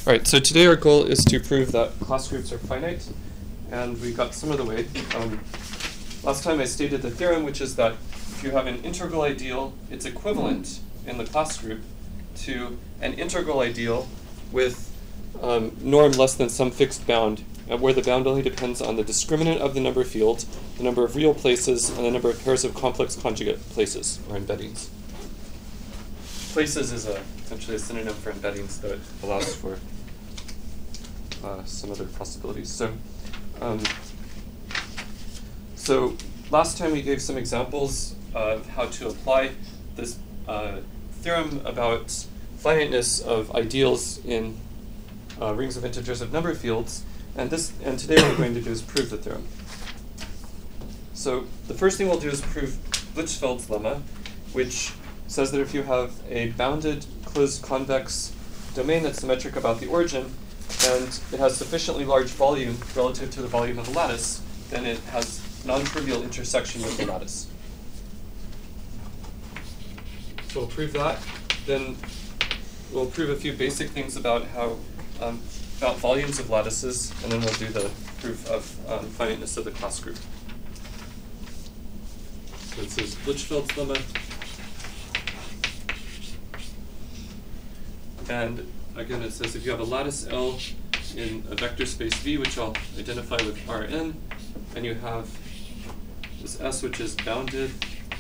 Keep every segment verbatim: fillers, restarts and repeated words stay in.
All right, so today our goal is to prove that class groups are finite, and we got some of the way. Um, last time I stated the theorem, which is that if you have an integral ideal, it's equivalent in the class group to an integral ideal with um, norm less than some fixed bound, uh, where the bound only depends on the discriminant of the number of fields, the number of real places, and the number of pairs of complex conjugate places, or embeddings. Places is a, essentially a synonym for embeddings, though it allows for uh, some other possibilities. So, um, so last time we gave some examples of how to apply this uh, theorem about finiteness of ideals in uh, rings of integers of number fields, and this and today what we're going to do is prove the theorem. So the first thing we'll do is prove Blichfeld's lemma, which says that if you have a bounded closed convex domain that's symmetric about the origin, and it has sufficiently large volume relative to the volume of the lattice, then it has non-trivial intersection with the lattice. So we'll prove that. Then we'll prove a few basic things about how um, about volumes of lattices, and then we'll do the proof of um, finiteness of the class group. So it says Blichfeld's lemma. And again, it says if you have a lattice L in a vector space V, which I'll identify with Rn, and you have this S, which is bounded,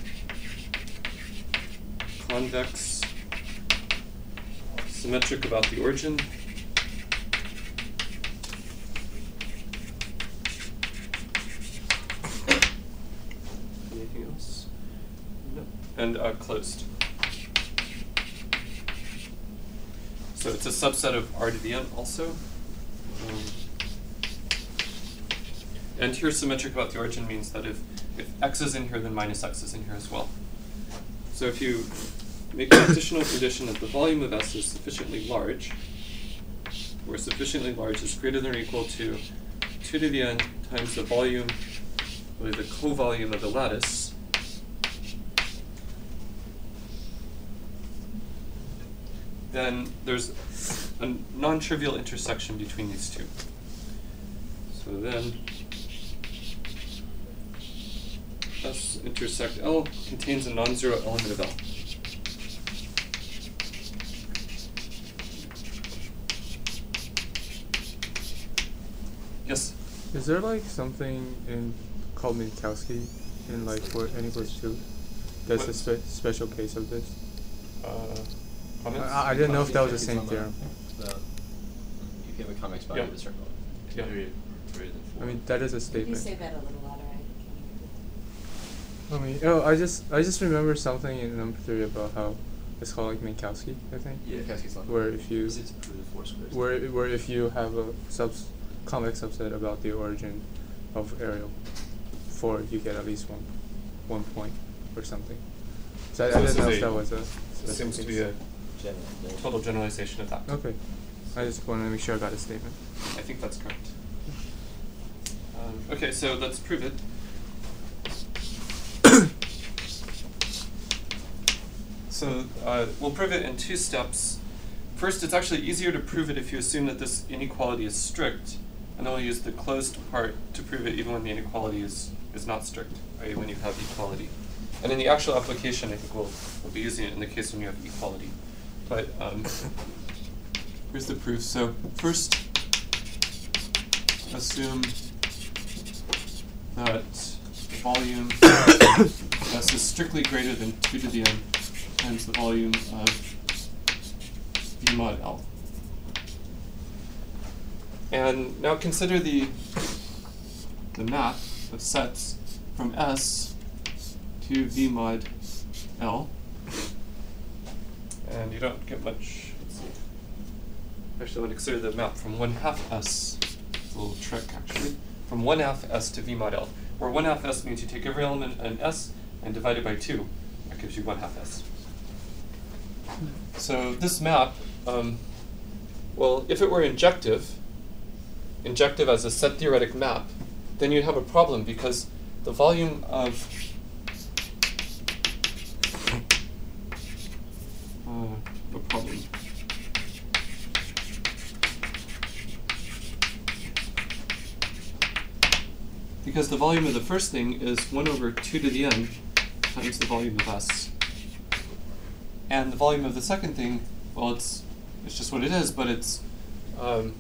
convex, symmetric about the origin, anything else? No. And uh, closed. So it's a subset of R to the n also. Um, and here symmetric about the origin means that if, if x is in here, then minus x is in here as well. So if you make an additional condition that the volume of S is sufficiently large, where sufficiently large is greater than or equal to two to the n times the volume, or the co-volume of the lattice, then there's a non-trivial intersection between these two. So then S intersect L contains a non-zero element of L. Yes? Is there like something in called Minkowski in like for n equals two? That's what? a spe special case of this? Uh, Comments? I, I didn't know if that was the same theorem. The, if you have a convex body Yeah. with a circle, Yeah. greater than four. I mean, that is a Can you statement. say that a little louder? I I mean, oh, I just I just remember something in number theory about how it's called like Minkowski, I think. Yeah, Minkowski's law. Where if you Is it to prove the four squares? where where if you have a subs convex subset about the origin of areal four, you get at least one one point or something. So I, So I this didn't know is if a- that was a. This seems to be case. a General. total generalization of that. Okay. I just wanted to make sure I got a statement. I think that's correct. Um, okay, so let's prove it. So uh, we'll prove it in two steps. First, it's actually easier to prove it if you assume that this inequality is strict, and then we'll use the closed part to prove it even when the inequality is, is not strict, right, when you have equality. And in the actual application, I think we'll, we'll be using it in the case when you have equality. But um, here's the proof. So first, assume that the volume S is strictly greater than two to the n times the volume of V mod L. And now consider the the map of sets from S to V mod L. And you don't get much. Let's see. Actually, I want to consider the map from one half S. It's a little trick, actually. From one half S to V mod L, where one half S means you take every element in S and divide it by two. That gives you one half S. So this map, um, well, if it were injective, injective as a set theoretic map, then you'd have a problem because the volume of uh, a problem. because the volume of the first thing is one over two to the n times the volume of S. And the volume of the second thing, well, it's it's just what it is, but it's um,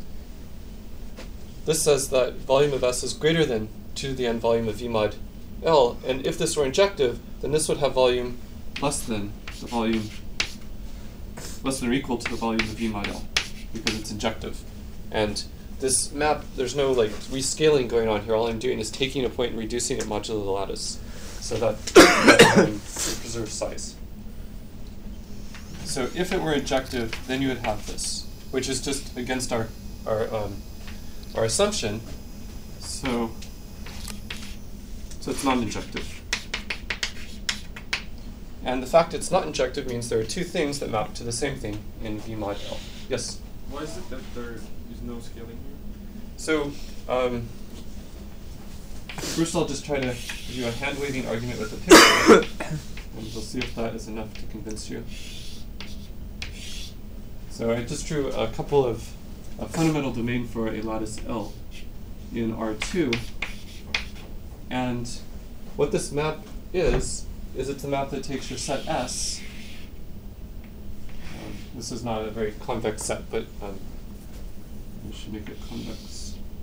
this says that volume of S is greater than two to the n volume of V mod L, and if this were injective, then this would have volume less than the volume, less than or equal to the volume of V mod L, because it's injective. And this map, there's no like rescaling going on here. All I'm doing is taking a point and reducing it modulo the lattice, so that um, it preserves size. So if it were injective, then you would have this, which is just against our our um, our assumption. So so it's non-injective. And the fact it's not injective means there are two things that map to the same thing in V mod L. Yes? Why is it that there is no scaling here? So, um, first I'll just try to give you a hand-waving argument with a picture, and we'll see if that is enough to convince you. So I just drew a couple of a fundamental domain for a lattice L in R two, and what this map is, is it's a map that takes your set S. Um, this is not a very convex set, but um, we should make it convex.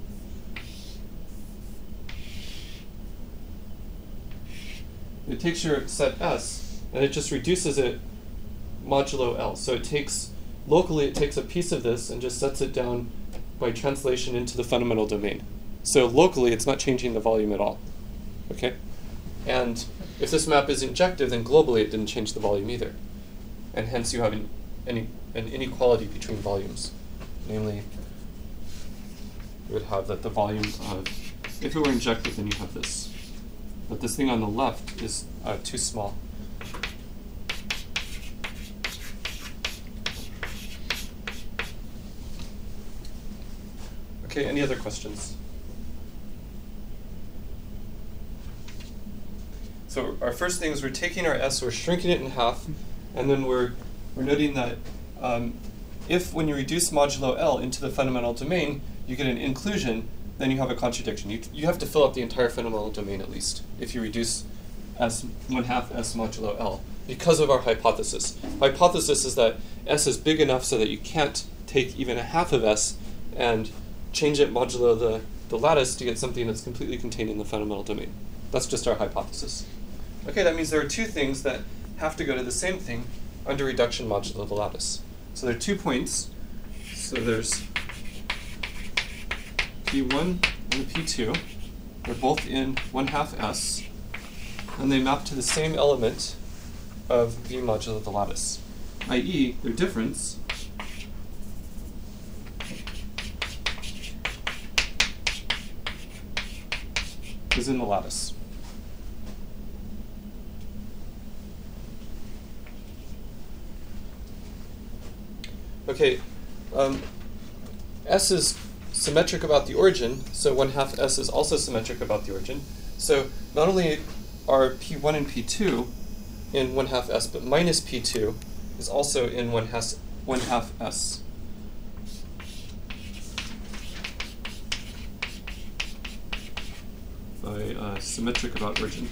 It takes your set S, and it just reduces it modulo L. So it takes, locally it takes a piece of this and just sets it down by translation into the fundamental domain. So locally it's not changing the volume at all. Okay? And if this map is injective, then globally it didn't change the volume either. And hence you have an, any, an inequality between volumes. Namely, you would have that the volume of, if it were injective, then you have this. But this thing on the left is uh, too small. Okay, any other questions? So our first thing is we're taking our S, we're shrinking it in half, and then we're we're noting that um, if when you reduce modulo L into the fundamental domain, you get an inclusion, then you have a contradiction. You you have to fill up the entire fundamental domain at least if you reduce S one half S modulo L because of our hypothesis. Hypothesis is that S is big enough so that you can't take even a half of S and change it modulo the, the lattice to get something that's completely contained in the fundamental domain. That's just our hypothesis. Okay, that means there are two things that have to go to the same thing under reduction modulo the lattice. So there are two points. So there's P one and the P two. They're both in one half S, and they map to the same element of V modulo the lattice, that is their difference is in the lattice. Okay, um, S is symmetric about the origin, so one half S is also symmetric about the origin. So not only are P one and P two in one half S, but minus P two is also in one half, one half S. By uh, symmetric about origin.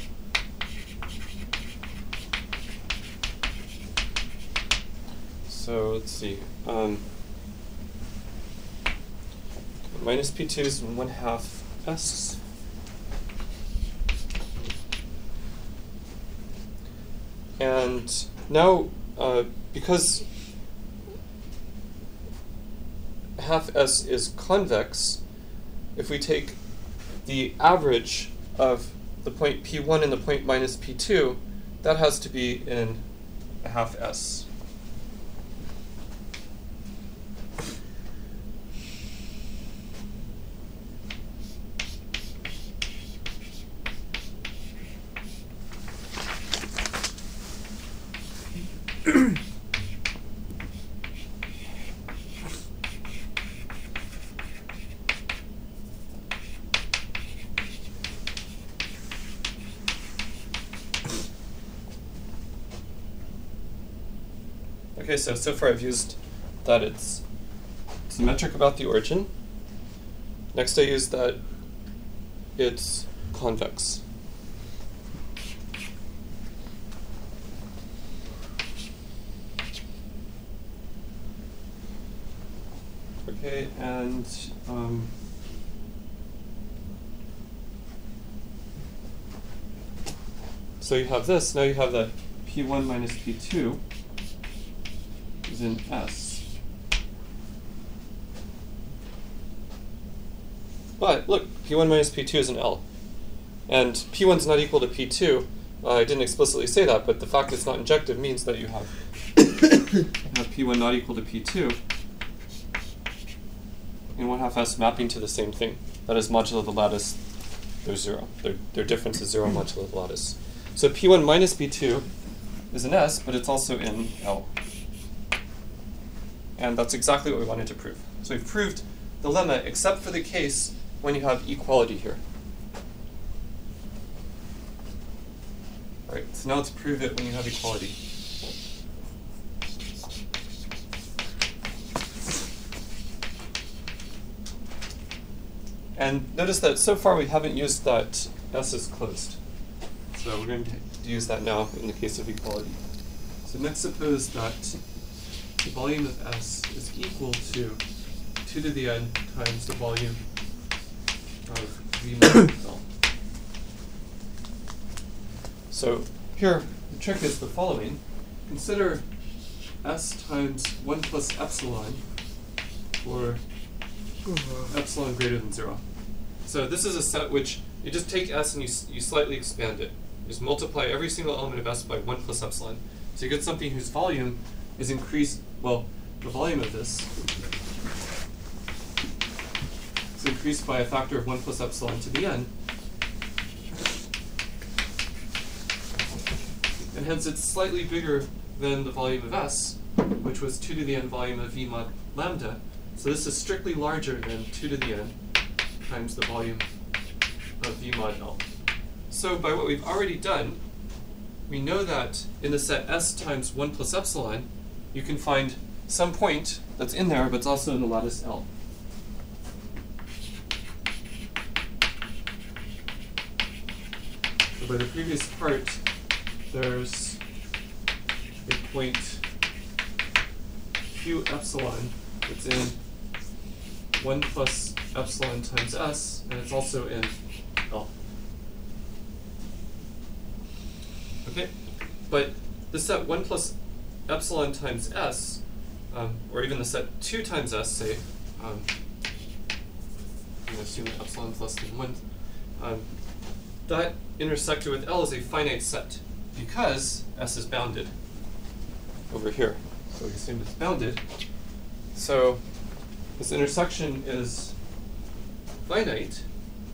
So let's see. Um, minus P two is one half S. And now, uh, because half S is convex, if we take the average of the point P one and the point minus P two, that has to be in a half S. Okay, so so far I've used that it's symmetric about the origin. Next I use that it's convex. Okay, and um, so you have this. Now you have that P one minus P two is in S. But look, P one minus P two is in L. And P one is not equal to P two. Uh, I didn't explicitly say that, but the fact it's not injective means that you have, you have P one not equal to P two in one half S mapping to the same thing. That is modulo the lattice, they're zero. Their, their difference is zero modulo the lattice. So P one minus P two is in S, but it's also in L. And that's exactly what we wanted to prove. So we've proved the lemma, except for the case when you have equality here. All right, so now let's prove it when you have equality. And notice that so far we haven't used that S is closed. So we're going to use that now in the case of equality. So next suppose that the volume of S is equal to two to the n times the volume of V mod L. So here, the trick is the following. Consider S times one plus epsilon for epsilon greater than zero. So this is a set which you just take S and you, you slightly expand it. You just multiply every single element of S by one plus epsilon. So you get something whose volume is increased, well, the volume of this is increased by a factor of one plus epsilon to the n. And hence it's slightly bigger than the volume of S, which was two to the n volume of V mod lambda. So this is strictly larger than two to the n times the volume of V mod L. So by what we've already done, we know that in the set S times one plus epsilon, you can find some point that's in there, but it's also in the lattice L. So by the previous part, there's a point Q epsilon that's in one plus epsilon times S, and it's also in L. Okay, but the set one plus epsilon times S, um, or even the set two times S, say, um, I'm going to assume that epsilon is less than one, um, that intersector with L is a finite set because S is bounded over here. So we assume it's bounded. So this intersection is finite.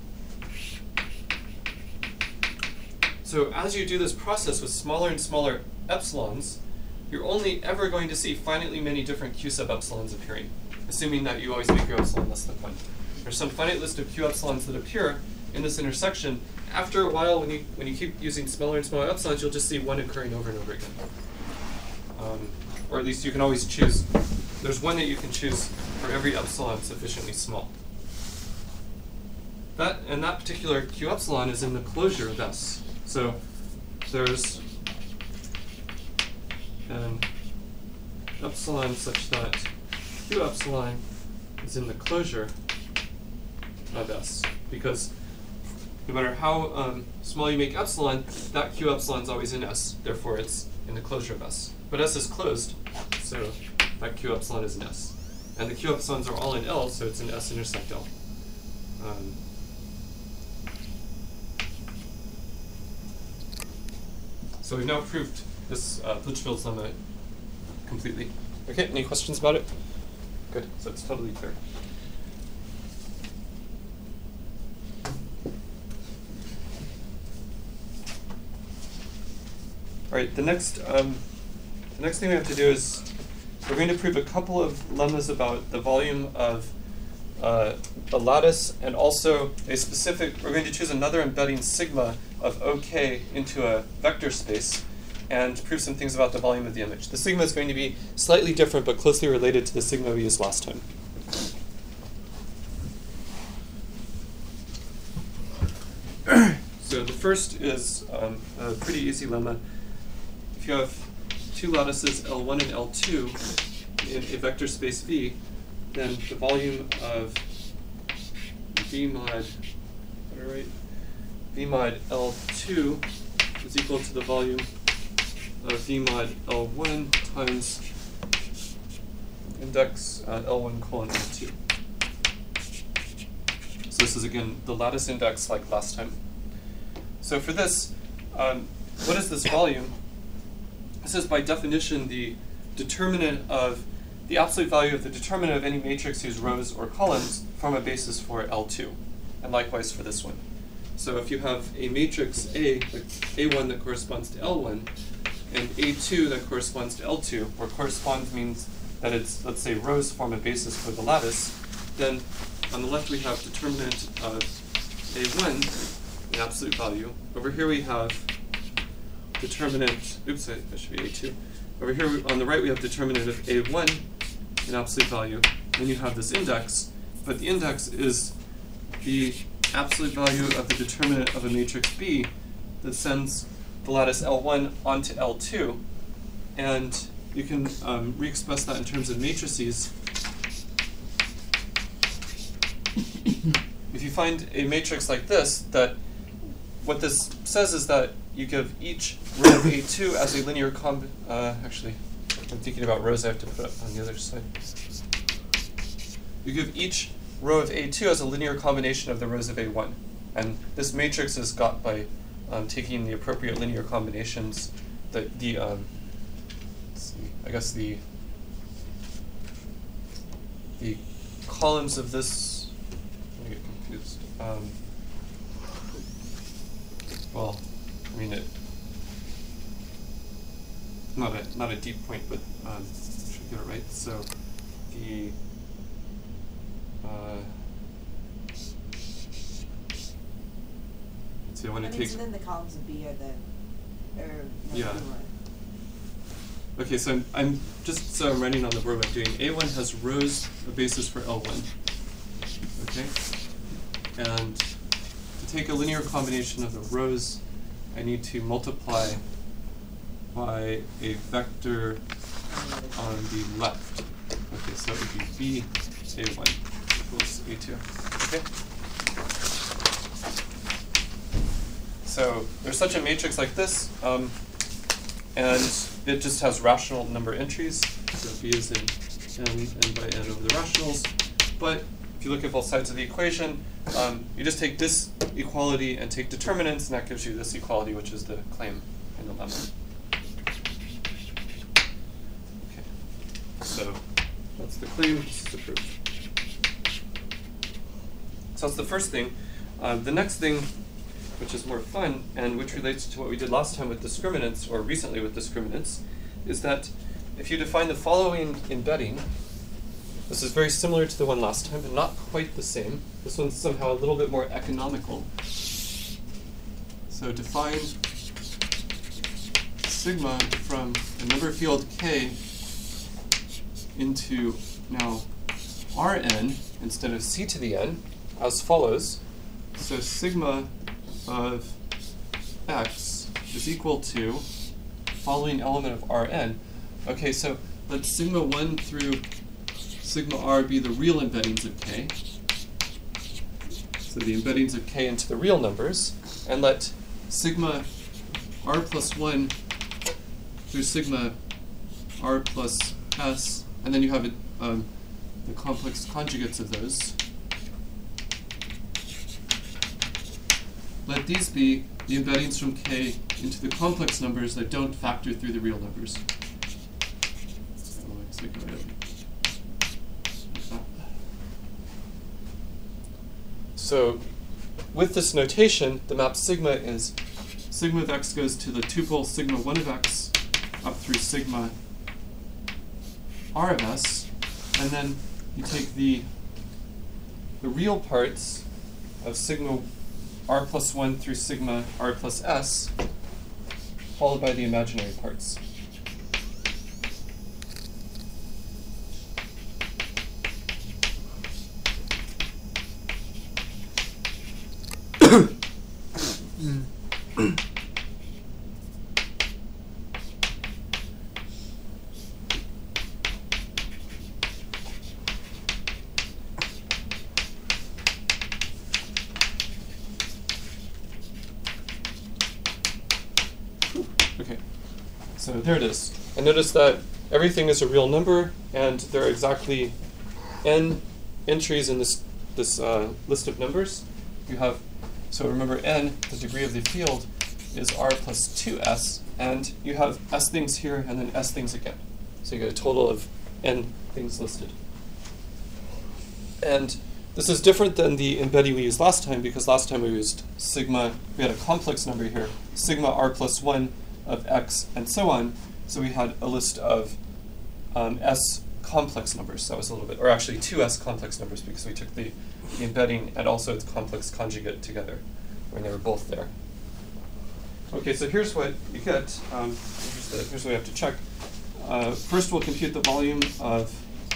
So as you do this process with smaller and smaller epsilons, you're only ever going to see finitely many different Q sub epsilons appearing, assuming that you always make your epsilon less than one. There's some finite list of Q epsilons that appear in this intersection. After a while, when you when you keep using smaller and smaller epsilons, you'll just see one occurring over and over again. Um, or at least you can always choose. There's one that you can choose for every epsilon sufficiently small. That and that particular Q epsilon is in the closure of S. So there's an epsilon such that Q epsilon is in the closure of S, because no matter how um, small you make epsilon, that Q epsilon is always in S. Therefore, it's in the closure of S. But S is closed, so that Q epsilon is in S. And the Q epsilons are all in L, so it's in S intersect L. Um, so we've now proved this uh, Lichfield's lemma completely. Okay, any questions about it? Good, so it's totally clear. All right, the next, um, the next thing we have to do is we're going to prove a couple of lemmas about the volume of uh, a lattice, and also a specific, we're going to choose another embedding sigma of OK into a vector space and prove some things about the volume of the image. The sigma is going to be slightly different but closely related to the sigma we used last time. first is um, a pretty easy lemma. If you have two lattices L one and L two in a vector space V, then the volume of V mod, what do I write? V mod L two is equal to the volume of V mod L one times index uh, L one colon L two. So this is again the lattice index like last time. So for this, um, what is this volume? This is by definition the determinant of the absolute value of the determinant of any matrix whose rows or columns form a basis for L two, and likewise for this one. So if you have a matrix A, like A one that corresponds to L one, and A two that corresponds to L two, where correspond means that it's, let's say, rows form a basis for the lattice, then on the left we have determinant of A one, an absolute value. Over here we have determinant, oops, that should be A two. Over here we, on the right we have determinant of A one, an absolute value. Then you have this index, but the index is the absolute value of the determinant of a matrix B that sends the lattice L one onto L two, and you can um, re-express that in terms of matrices. If you find a matrix like this, that what this says is that you give each row of A two as a linear comb. Uh, actually, I'm thinking about rows. I have to put it on the other side. You give each row of A two as a linear combination of the rows of A one, and this matrix is got by um, taking the appropriate linear combinations. The the um, let's see, I guess the the columns of this. Let me get confused. Um, well, I mean it. Not a not a deep point, but um, I should get it right. So the uh, so when I it mean, takes. so then the columns of B are the, or no, Yeah. B one. Okay, so I'm, I'm just so I'm writing on the board what I'm doing. A one has rows, a basis for L one. Okay, and to take a linear combination of the rows, I need to multiply by a vector on the left. Okay, so it would be B A one equals A two. Okay. So there's such a matrix like this, um, and it just has rational number entries. So B is in n, n by n over the rationals. But if you look at both sides of the equation, um, you just take this equality and take determinants, and that gives you this equality, which is the claim in the lemma. Okay. So that's the claim, this is the proof. So that's the first thing. Uh, the next thing, which is more fun, and which relates to what we did last time with discriminants, or recently with discriminants, is that if you define the following embedding, this is very similar to the one last time, but not quite the same. This one's somehow a little bit more economical. So define sigma from a number field k into now Rn instead of c to the n as follows. So sigma of x is equal to following element of Rn. Okay, so let sigma one through sigma r be the real embeddings of k. So the embeddings of k into the real numbers, and let sigma r plus one through sigma r plus s, and then you have it, um, the complex conjugates of those. Let these be the embeddings from k into the complex numbers that don't factor through the real numbers. So with this notation, the map sigma is sigma of x goes to the tuple sigma one of x up through sigma r of s, and then you take the the real parts of sigma r plus one through sigma r plus s, followed by the imaginary parts. Okay, so there it is. And notice that everything is a real number, and there are exactly n entries in this this uh, list of numbers. You have, so remember n, the degree of the field, is r plus two s, and you have s things here and then s things again. So you get a total of n things listed. And this is different than the embedding we used last time, because last time we used sigma, we had a complex number here, sigma r plus one of x, and so on. So we had a list of um, s complex numbers. That was a little bit, or actually two s complex numbers, because we took the, the embedding and also its complex conjugate together, when they were both there. Okay, so here's what you get. Um, here's, the, here's what we have to check. Uh, first, we'll compute the volume of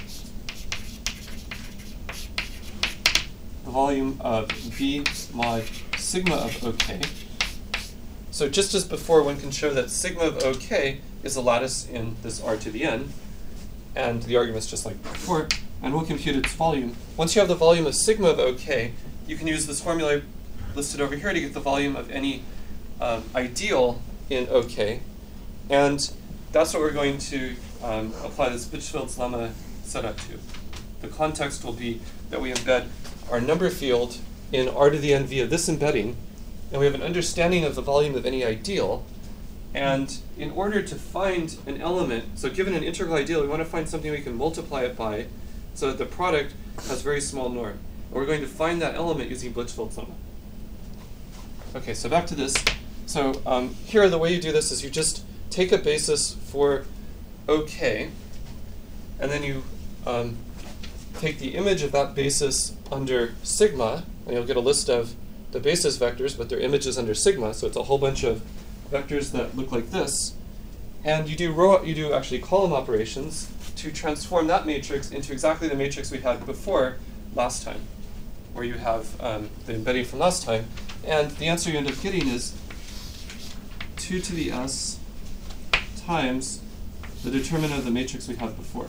the volume of V mod sigma of OK. So just as before, one can show that sigma of OK is a lattice in this r to the n, and the argument's just like before, and we'll compute its volume. Once you have the volume of sigma of OK, you can use this formula listed over here to get the volume of any um, ideal in OK, and that's what we're going to um, apply this Bitchfield's lemma setup to. The context will be that we embed our number field in r to the n via this embedding, and we have an understanding of the volume of any ideal. And in order to find an element, so given an integral ideal, we want to find something we can multiply it by so that the product has very small norm. And we're going to find that element using Blitzfeld's lemma. Okay, so back to this. So um, here, the way you do this is you just take a basis for OK, and then you um, take the image of that basis under sigma, and you'll get a list of the basis vectors, but their images under sigma, so it's a whole bunch of vectors that look like this. And you do row, you do actually column operations to transform that matrix into exactly the matrix we had before last time, where you have um, the embedding from last time. And the answer you end up getting is two to the s times the determinant of the matrix we had before.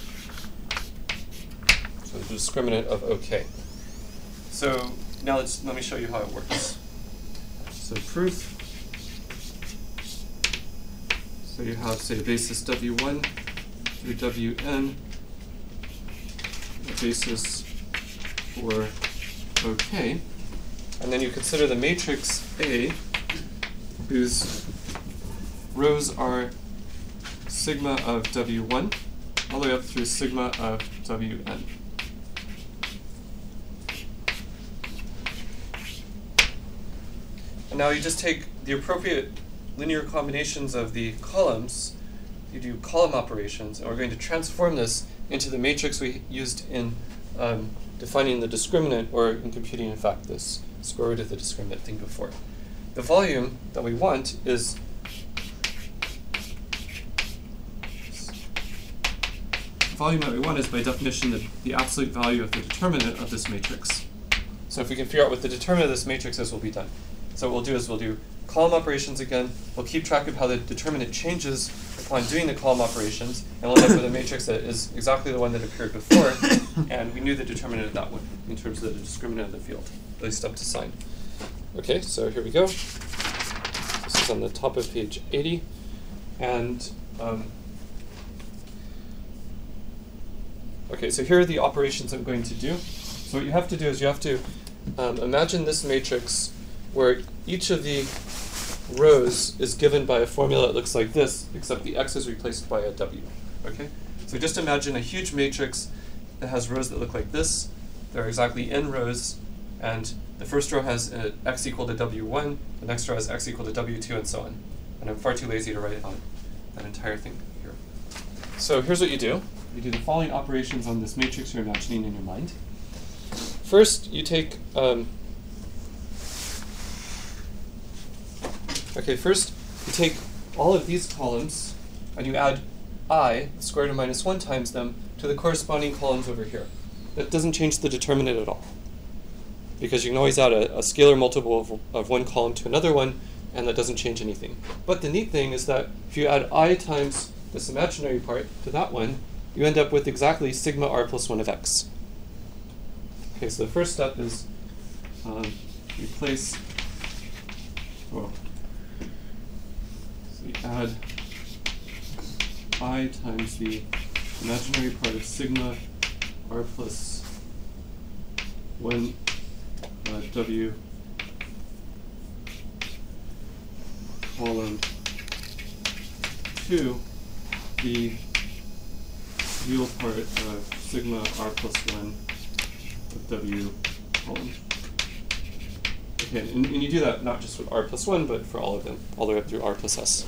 So the discriminant of OK. So now let's, let me show you how it works. So proof. So you have, say, basis W one through W n, a basis for OK. And then you consider the matrix A, whose rows are sigma of W one all the way up through sigma of W n. And now you just take the appropriate linear combinations of the columns, you do column operations, and we're going to transform this into the matrix we used in um, defining the discriminant, or in computing, in fact, this square root of the discriminant thing before. The volume that we want is the volume that we want is by definition the, the absolute value of the determinant of this matrix. So if we can figure out what the determinant of this matrix is, we'll be done. So what we'll do is we'll do column operations again. We'll keep track of how the determinant changes upon doing the column operations, and we'll end up with a matrix that is exactly the one that appeared before, and we knew the determinant of that one in terms of the discriminant of the field, at least up to sign. Okay, so here we go. This is on the top of page eighty, and um, okay, so here are the operations I'm going to do. So what you have to do is you have to um, imagine this matrix where each of the rows is given by a formula that looks like this, except the x is replaced by a w. Okay? So just imagine a huge matrix that has rows that look like this. There are exactly n rows, and the first row has uh, x equal to w one, the next row has x equal to w two, and so on. And I'm far too lazy to write on that entire thing here. So here's what you do. You do the following operations on this matrix you're imagining in your mind. First, you take um, Okay, first you take all of these columns and you add I, the square root of minus one, times them to the corresponding columns over here. That doesn't change the determinant at all, because you can always add a, a scalar multiple of, of one column to another one and that doesn't change anything. But the neat thing is that if you add I times this imaginary part to that one, you end up with exactly sigma r plus one of x. Okay, so the first step is um, replace, oh, so you add I times the imaginary part of sigma r plus one uh, w column two, the real part of sigma r plus one of w column. Okay, and, and you do that not just with r plus one, but for all of them, all the way up through r plus s.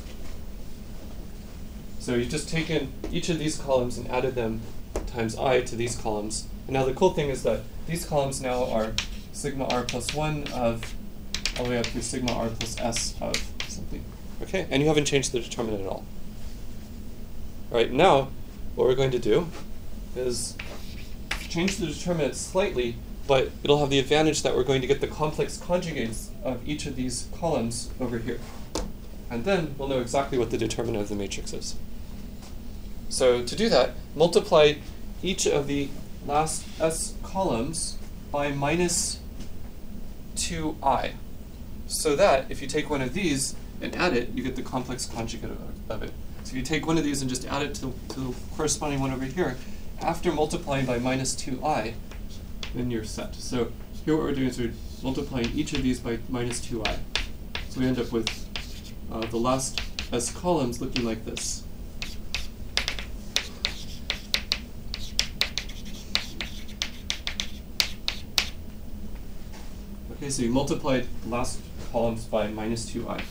So you've just taken each of these columns and added them times I to these columns. And now the cool thing is that these columns now are sigma r plus one of all the way up through sigma r plus s of something. Okay, and you haven't changed the determinant at all. All right, now what we're going to do is change the determinant slightly, but it'll have the advantage that we're going to get the complex conjugates of each of these columns over here. And then we'll know exactly what the determinant of the matrix is. So to do that, multiply each of the last S columns by minus two i. So that if you take one of these and add it, you get the complex conjugate of, of it. So if you take one of these and just add it to, to the corresponding one over here, after multiplying by minus two i, then you're set. So here what we're doing is we're multiplying each of these by minus two i. So we end up with uh, the last S columns looking like this. Okay, so you multiplied the last columns by minus two i.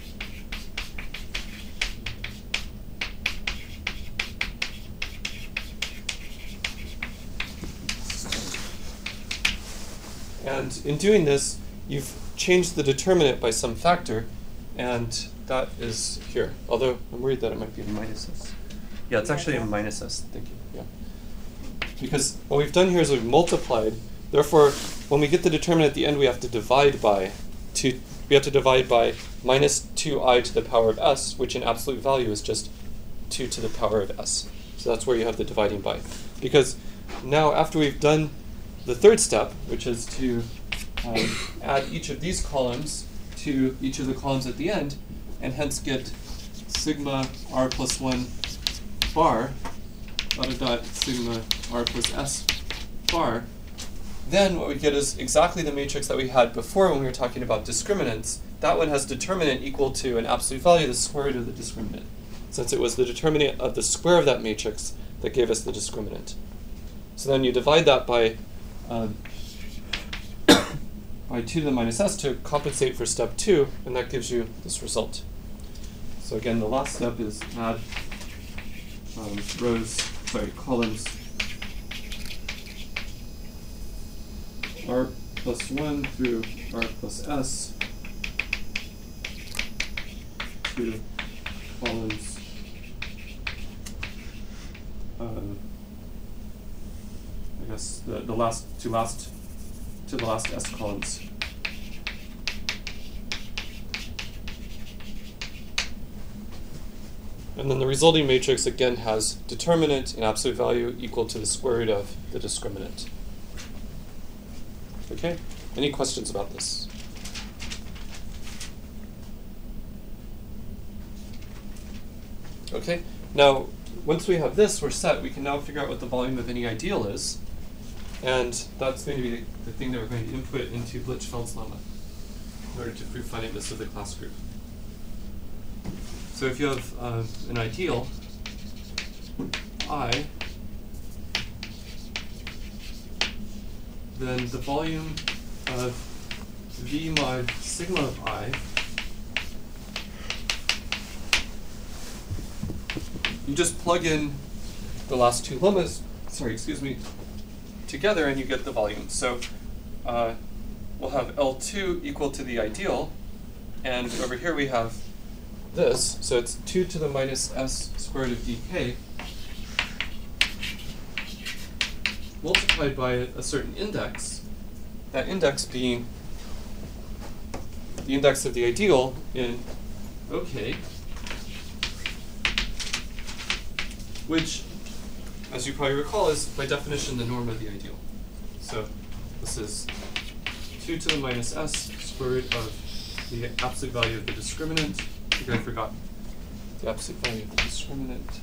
And in doing this, you've changed the determinant by some factor, and that is here. Although I'm worried that it might be a minus s. Yeah, it's actually a minus s. Thank you. Yeah. Because what we've done here is we've multiplied. Therefore, when we get the determinant at the end, we have to divide by two. We have to divide by minus two i to the power of s, which in absolute value is just two to the power of s. So that's where you have the dividing by. Because now, after we've done the third step, which is to um, add each of these columns to each of the columns at the end, and hence get sigma r plus one bar, dot dot sigma r plus s bar, then what we get is exactly the matrix that we had before when we were talking about discriminants. That one has determinant equal to an absolute value, the square root of the discriminant, since it was the determinant of the square of that matrix that gave us the discriminant. So then you divide that by um, by two to the minus s to compensate for step two, and that gives you this result. So again, the last step is add um, rows, sorry, columns r plus one through r plus s to columns um, I guess the, the last to last to the last s columns. And then the resulting matrix again has determinant and absolute value equal to the square root of the discriminant. Okay? Any questions about this? Okay? Now, once we have this, we're set. We can now figure out what the volume of any ideal is. And that's going to be the, the thing that we're going to input into Blitzfeld's lemma in order to prove finiteness of the class group. So if you have uh, an ideal, I, then the volume of V mod sigma of I you just plug in the last two lemmas, sorry, excuse me, together and you get the volume. So uh, we'll have L two equal to the ideal, and over here we have this, so it's two to the minus s squared of dk multiplied by a certain index, that index being the index of the ideal in OK, which, as you probably recall, is by definition the norm of the ideal. So this is two to the minus s square root of the absolute value of the discriminant. I think I forgot the absolute value of the discriminant.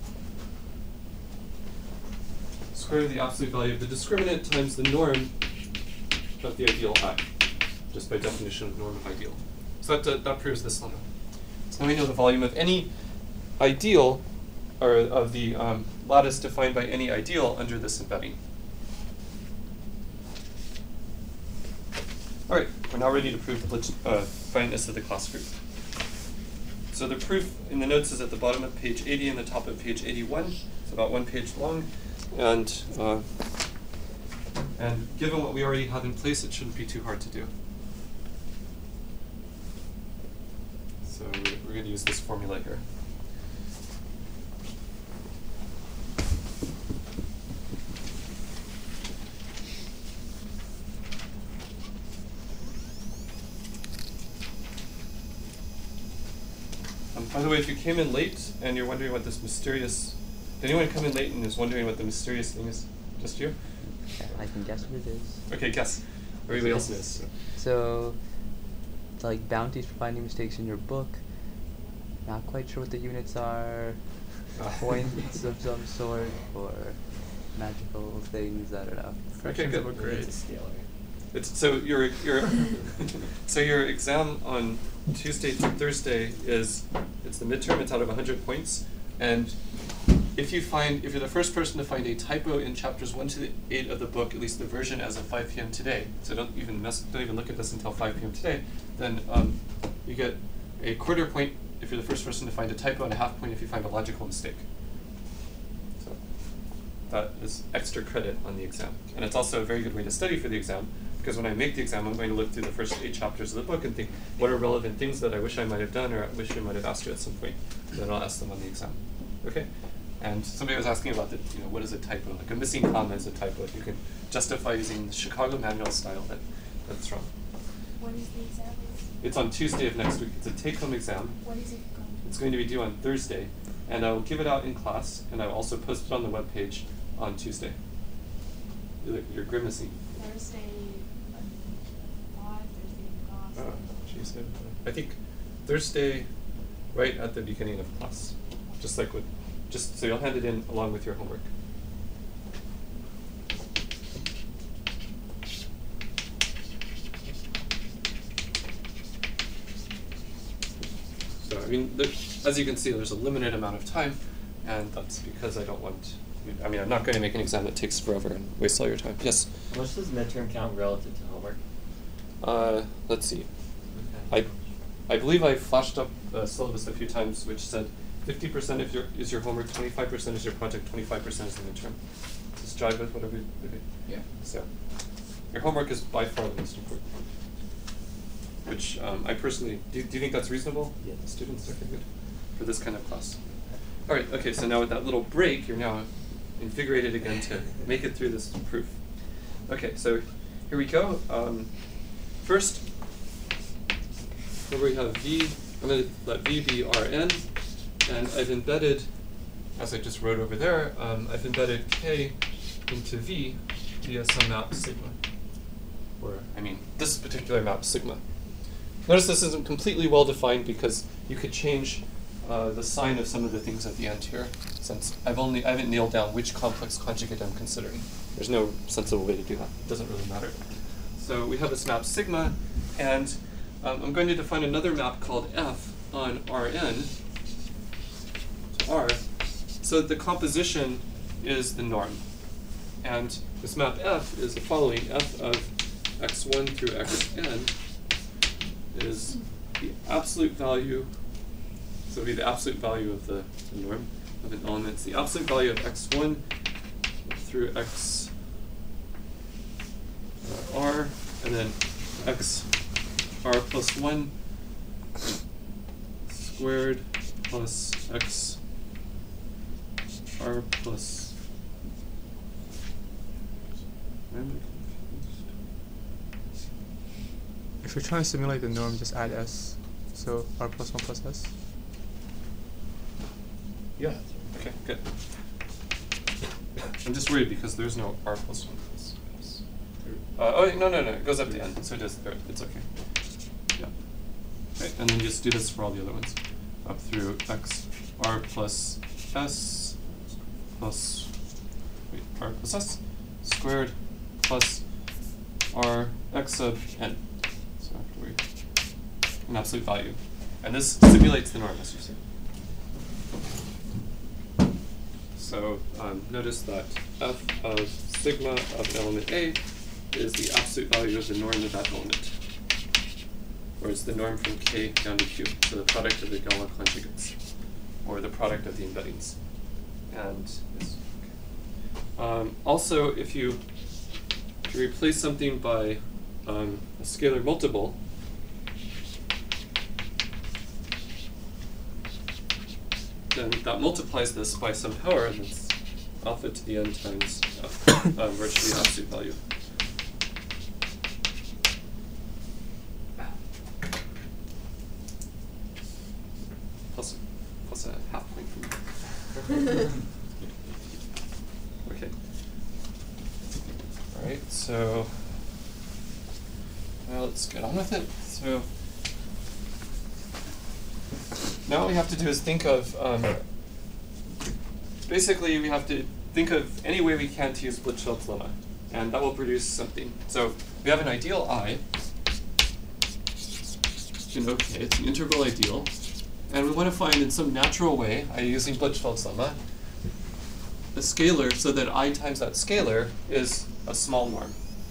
Square root of the absolute value of the discriminant times the norm of the ideal I, just by definition of norm of ideal. So that, uh, that proves this lemma. So now we know the volume of any ideal, or of the um, lattice defined by any ideal under this embedding. All right, we're now ready to prove the uh, finiteness of the class group. So the proof in the notes is at the bottom of page eighty and the top of page eighty-one. It's about one page long, and uh, and given what we already have in place, it shouldn't be too hard to do. So we're, we're going to use this formula here. Um, by the way, if you came in late and you're wondering what this mysterious... Did anyone come in late and is wondering what the mysterious thing is? Just you? I can guess what it is. Okay, guess. Everybody else knows. So, it's like bounties for finding mistakes in your book. Not quite sure what the units are. Points of some sort, or magical things. I don't know. Okay, good. It's a scalar. It's so your your so your exam on Tuesday through Thursday is it's the midterm. It's out of one hundred points, and if you find if you're the first person to find a typo in chapters one to eight of the book, at least the version as of five p m today, so don't even mess don't even look at this until five p m today, then um, you get a quarter point if you're the first person to find a typo and a half point if you find a logical mistake. So that is extra credit on the exam, and it's also a very good way to study for the exam. Because when I make the exam, I'm going to look through the first eight chapters of the book and think, what are relevant things that I wish I might have done or I wish I might have asked you at some point? And then I'll ask them on the exam. Okay? And somebody was asking about the, you know, what is a typo? Like a missing comma is a typo. If you can justify using the Chicago manual style, that that's wrong. When is the exam? It's on Tuesday of next week. It's a take-home exam. What is it going to be? It's going to be due on Thursday, and I will give it out in class, and I will also post it on the webpage on Tuesday. You're, you're grimacing. Thursday. Oh, geez. I think Thursday, right at the beginning of class, just like what, just so you'll hand it in along with your homework. So I mean, there, as you can see, there's a limited amount of time, and that's because I don't want. I mean, I'm not going to make an exam that takes forever and waste all your time. Yes. How much does midterm count relative to homework? Uh, let's see. Okay. I, I believe I flashed up the syllabus a few times, which said fifty percent of your is your homework, twenty-five percent is your project, twenty-five percent is the midterm. Does this jive with whatever? Okay. Yeah. So, your homework is by far the most important. Which um, I personally do. Do you think that's reasonable? Yeah. Students, okay, good for this kind of class. All right. Okay. So now with that little break, you're now invigorated again to make it through this proof. Okay. So here we go. Um, First, where we have V, I'm going to let V be Rn, and I've embedded, as I just wrote over there, um, I've embedded K into V via some map sigma. Or, I mean, this particular map sigma. Notice this isn't completely well defined because you could change uh, the sign of some of the things at the end here, since I've only I haven't nailed down which complex conjugate I'm considering. There's no sensible way to do that. It doesn't really matter. So we have this map sigma, and um, I'm going to define another map called F on Rn to R, so that the composition is the norm. And this map F is the following. F of x one through xn is the absolute value, so it'll be the absolute value of the, the norm of an element. It's the absolute value of x one through x Uh, r, and then x r plus one squared plus x r plus. Why am I confused? if you're trying to simulate the norm, just add s. So r plus one plus s. Yeah. Okay, good. I'm just worried because there's no r plus one plus s. Uh, oh, no, no, no. It goes up to n, so it is there. It's okay. Yeah. Okay, and then just do this for all the other ones. Up through x, r plus s plus, wait, r plus s squared plus r x sub n. So after we, an absolute value. And this simulates the norm, as you see. So um, notice that f of sigma of element A is the absolute value of the norm of that element. Or it's the norm from K down to Q, so the product of the Galois conjugates, or the product of the embeddings. And this, okay. um, also, if you, if you replace something by um, a scalar multiple, then that multiplies this by some power, and it's alpha to the n times uh, uh, virtually absolute value. Plus, plus a half point from there. Okay. All right. So now let's get on with it. So now what we have to do is think of, um, basically we have to think of any way we can to use Blitzfeld's lemma, and that will produce something. So we have an ideal I, in OK, it's an integral ideal, and we want to find in some natural way, I using Blitzfeld's lemma, a scalar so that I times that scalar is a small norm.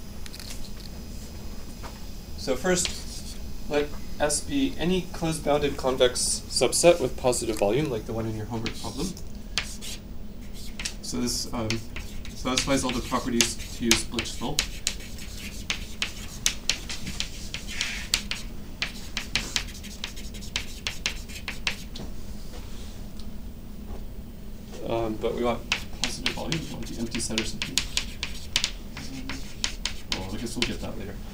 So first, let S be any closed-bounded convex subset with positive volume, like the one in your homework problem. So this um, satisfies all the properties to use Blitzfeld. Um, but we want positive volume, we want the empty set or something. Well, I guess we'll get that later.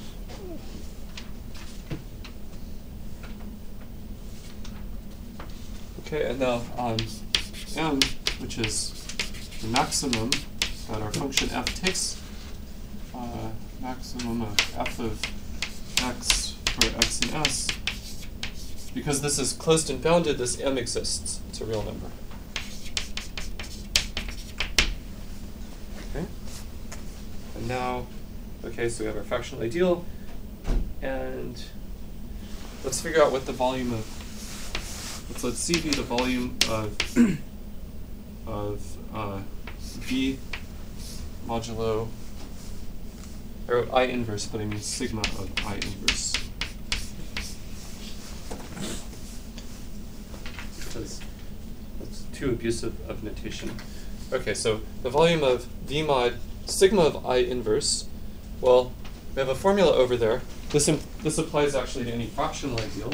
Okay, and now um, m, which is the maximum that our function f takes, uh, maximum of f of x for x and s. Because this is closed and bounded, this m exists. It's a real number. Okay. And now, okay, so we have our fractional ideal, and let's figure out what the volume of. Let's let C be the volume of of uh, V modulo. I wrote I inverse, but I mean sigma of I inverse. Because that's too abusive of notation. Okay, so the volume of V mod sigma of I inverse. Well, we have a formula over there. This imp this applies actually to any fractional ideal.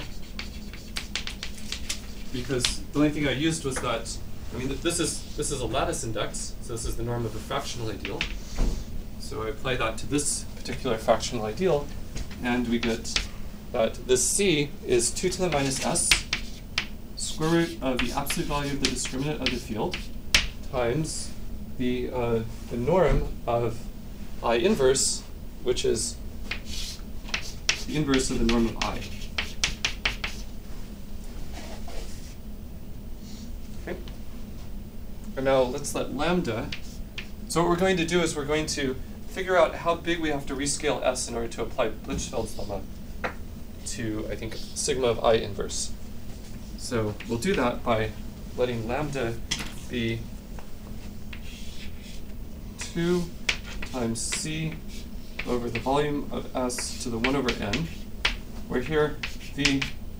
Because the only thing I used was that, I mean, this is this is a lattice index, so this is the norm of a fractional ideal. So I apply that to this particular fractional ideal, and we get that this C is two to the minus s square root of the absolute value of the discriminant of the field times the uh, the norm of I inverse, which is the inverse of the norm of I. Okay. And now let's let lambda. So what we're going to do is we're going to figure out how big we have to rescale S in order to apply Blitzfeld's lemma to, I think, sigma of I inverse. So we'll do that by letting lambda be two times C over the volume of S to the one over n, where here V,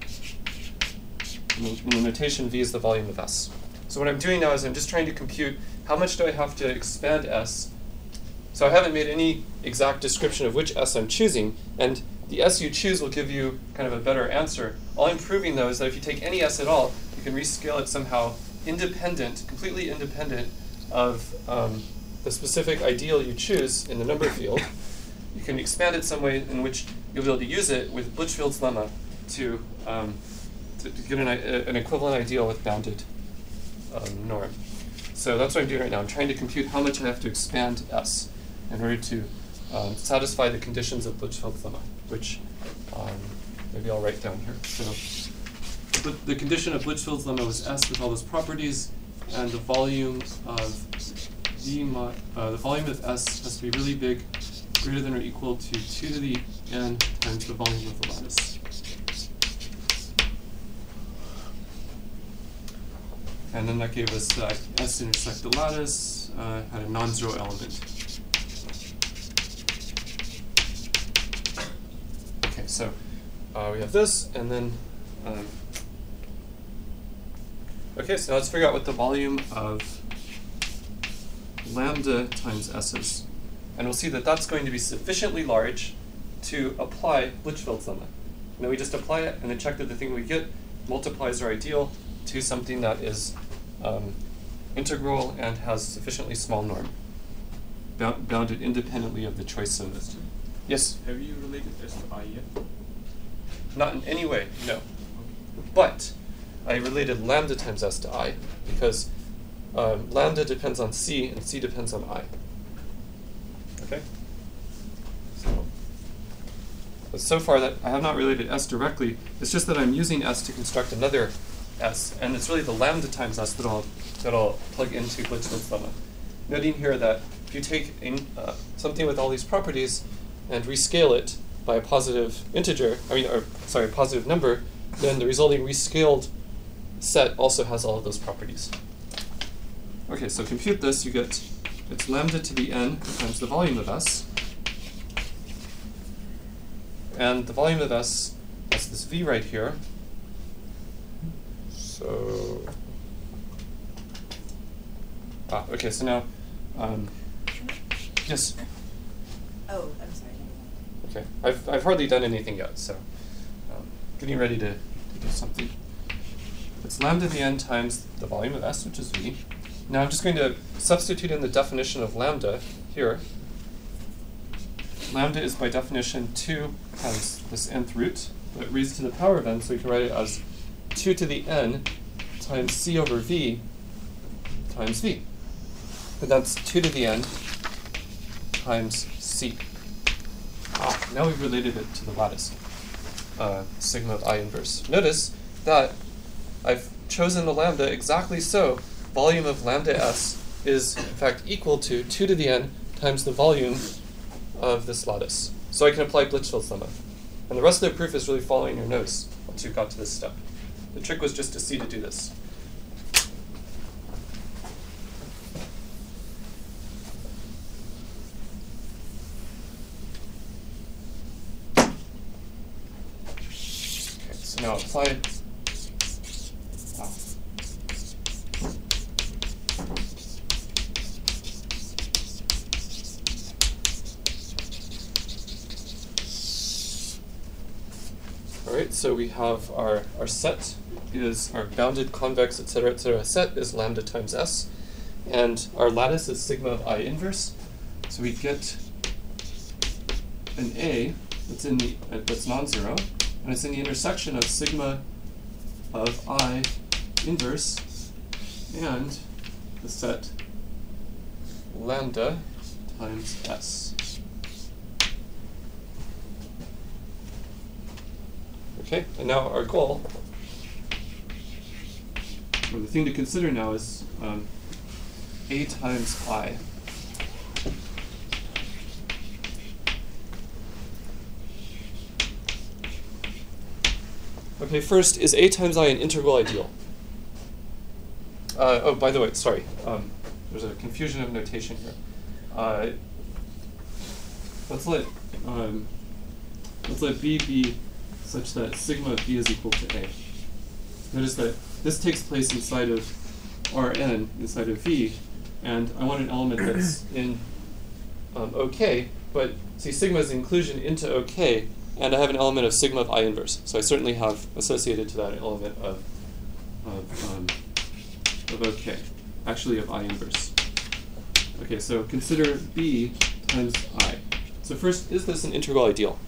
in the notation, V is the volume of S. So what I'm doing now is I'm just trying to compute how much do I have to expand S. So I haven't made any exact description of which S I'm choosing, and the S you choose will give you kind of a better answer. All I'm proving, though, is that if you take any S at all, you can rescale it somehow independent, completely independent of um, the specific ideal you choose in the number field. you can expand it some way in which you'll be able to use it with Blichfield's lemma to, um, to, to get an, uh, an equivalent ideal with bounded um, norm. So that's what I'm doing right now. I'm trying to compute how much I have to expand S in order to um, satisfy the conditions of Blichfield's lemma, which um, maybe I'll write down here. So the, the condition of Blichfield's lemma was S with all those properties, and the volume of V mod, uh, the volume of S has to be really big, greater than or equal to two to the n times the volume of the lattice. And then that gave us that S intersect the lattice uh, had a non-zero element. Okay, so uh, we have this, and then um, okay, so now let's figure out what the volume of lambda times S is. And we'll see that that's going to be sufficiently large to apply Blichfield's lemma. You know, we just apply it and then check that the thing we get multiplies our ideal to something that is um, integral and has sufficiently small norm, bound, bounded independently of the choice of it. Yes? Have you related S to I yet? Not in any way, no. But I related lambda times S to I because um, lambda depends on C and C depends on I. Okay? So, but so far that I have not related S directly. It's just that I'm using S to construct another S, and it's really the lambda times S that I'll, that I'll plug into Blichfield's lemma. Noting here that if you take in, uh, something with all these properties and rescale it by a positive integer, I mean, or sorry, a positive number, then the resulting rescaled set also has all of those properties. Okay, so compute this, you get it's lambda to the n times the volume of S. And the volume of S, that's this V right here. So, ah, okay, so now, um, yes? Oh, I'm sorry. Okay, I've, I've hardly done anything yet, so um, getting ready to, to do something. It's lambda to the n times the volume of S, which is V. Now I'm just going to substitute in the definition of lambda here. Lambda is by definition two times this nth root, but raised to the power of n, so we can write it as two to the n times c over v times v. And that's two to the n times c. Ah, now we've related it to the lattice, uh, sigma of I inverse. Notice that I've chosen the lambda exactly so. Volume of lambda s is in fact equal to two to the n times the volume of this lattice. So I can apply Blichfield's lemma. And the rest of the proof is really following your nose once you've got to this step. The trick was just to see to do this. Okay, so now apply. Wow. All right, so we have our, our set is our bounded, convex, et cetera, et cetera set is lambda times S, and our lattice is sigma of I inverse. So we get an A that's in the uh, that's non-zero, and it's in the intersection of sigma of I inverse and the set lambda times S. Okay, and now our goal, or the thing to consider now is um, A times I. Okay, first, is A times I an integral ideal? Uh, oh, by the way, sorry, um, there's a confusion of notation here. Uh, let's let um, let's let B be such that sigma of B is equal to A. Notice that this takes place inside of Rn, inside of V, and I want an element that's in um, OK, but see, sigma is inclusion into OK, and I have an element of sigma of I inverse. So I certainly have associated to that an element of, of, um, of OK, actually of I inverse. Okay, so consider B times I. So first, is this an integral ideal?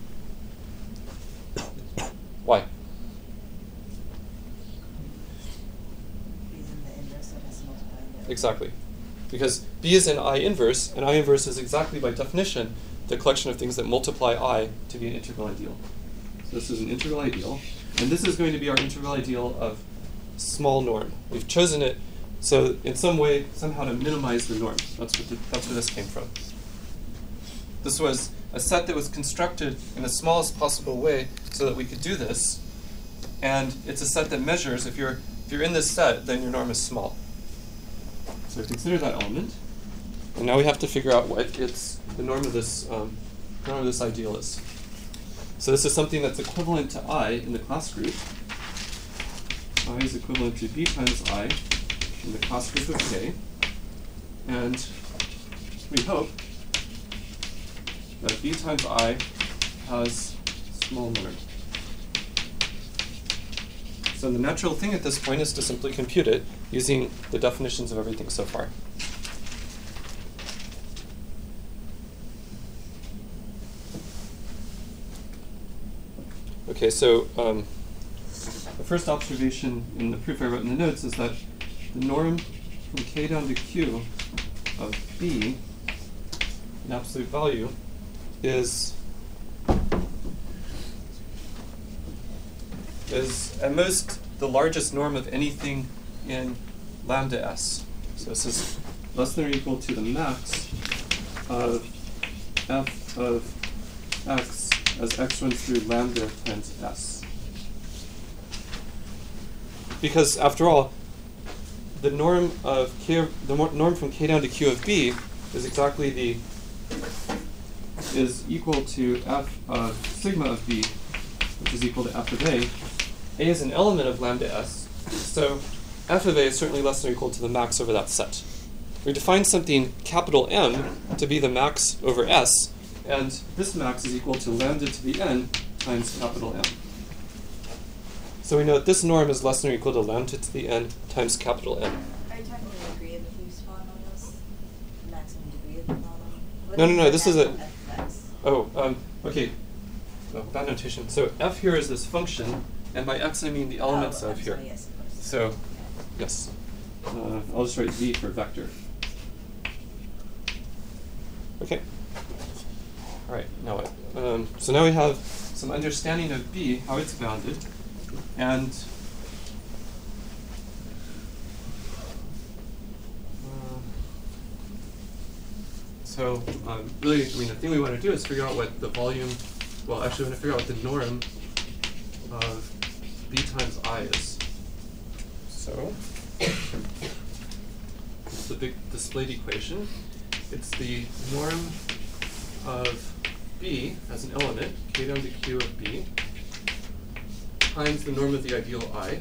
Why? Because in the inverse, so it has to multiply into. Exactly. Because B is in I inverse, and I inverse is exactly by definition the collection of things that multiply I to be an integral ideal. So this is an integral ideal, and this is going to be our integral ideal of small norm. We've chosen it so in some way, somehow to minimize the norm. That's what the, that's where this came from. This was a set that was constructed in the smallest possible way so that we could do this, and it's a set that measures, if you're if you're in this set, then your norm is small. So consider that element, and now we have to figure out what it's the norm of this um, norm of this ideal is. So this is something that's equivalent to I in the class group. I is equivalent to B times I in the class group of K, and we hope that B times I has small norm. So the natural thing at this point is to simply compute it using the definitions of everything so far. Okay, so um, the first observation in the proof I wrote in the notes is that the norm from K down to Q of B in absolute value is is at most the largest norm of anything in lambda s. So this is less than or equal to the max of f of x as x runs through lambda times s. Because after all, the norm of k, the norm from k down to q of b is exactly the is equal to f of sigma of b, which is equal to f of a. A is an element of lambda s, so f of a is certainly less than or equal to the max over that set. We define something capital M to be the max over s, and this max is equal to lambda to the n times capital M. So we know that this norm is less than or equal to lambda to the n times capital M. Are you talking about the degree of the Hughes polynomials? The maximum degree of the polynomial? What No, no, is no, the this is a- maximum f of x? Oh, um, okay. Oh, bad notation. So f here is this function, and by x I mean the elements oh, of I'm here. sorry, yes, of course. So, Okay. yes. Uh, I'll just write v for vector. Okay. All right, now what? Um, so now we have some understanding of b, how it's bounded, and uh, so um, really, I mean, the thing we want to do is figure out what the volume, well, actually, we want to figure out what the norm of b times I is. So, it's the big displayed equation. It's the norm of b as an element, k down to q of b, times the norm of the ideal I.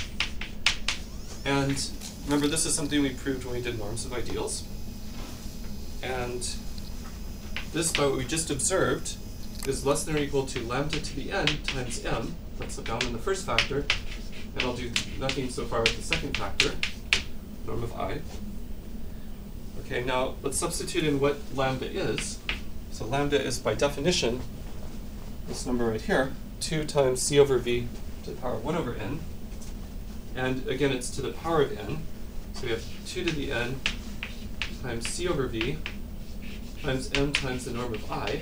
And remember, this is something we proved when we did norms of ideals. And this, by what we just observed, is less than or equal to lambda to the n times m. That's the bound on the first factor. And I'll do nothing so far with the second factor, norm of I. Okay, now let's substitute in what lambda is. So lambda is, by definition, this number right here, two times c over v to the power of one over n. And again, it's to the power of n. So we have two to the n times c over v times m times the norm of I.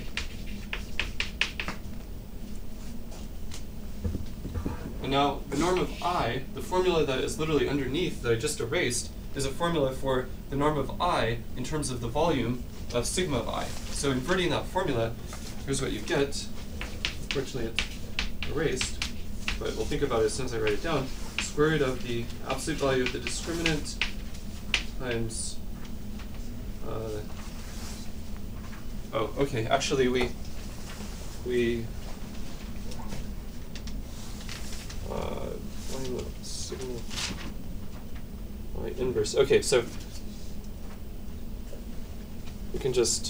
And now the norm of I, the formula that is literally underneath that I just erased, is a formula for the norm of I in terms of the volume of sigma of I. So inverting that formula, here's what you get. Unfortunately, it's erased, but we'll think about it as soon as I write it down. Square root of the absolute value of the discriminant times, uh, oh, okay, actually we, we, uh, volume of sigma, y inverse. Okay, so we can just,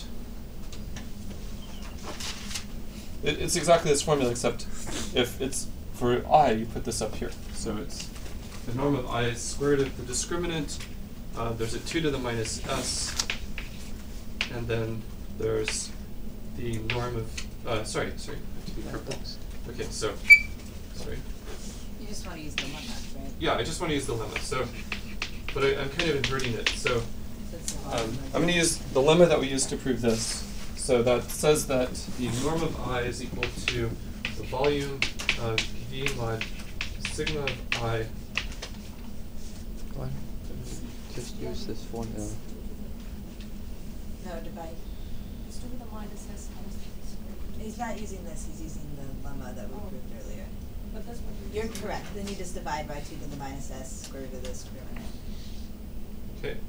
it, it's exactly this formula, except if it's for I, you put this up here. So it's the norm of I is square root of the discriminant. Uh, there's a two to the minus s, and then there's the norm of, uh, sorry, sorry, I have to be careful. Okay, so, sorry. You just want to use the lemma, right? Yeah, I just want to use the lemma. So, but I, I'm kind of inverting it. So, So it's the um, volume I'm going to use the lemma that we used to prove this. So that says that the norm of I is equal to the volume of V mod sigma of I. Why? Just use this formula. No, divide. Let's do the minus S times the square root. He's not using this, he's using the lemma that we Oh. proved earlier. But that's what You're correct, then you just divide by two to the minus s square root of the discriminant. Okay.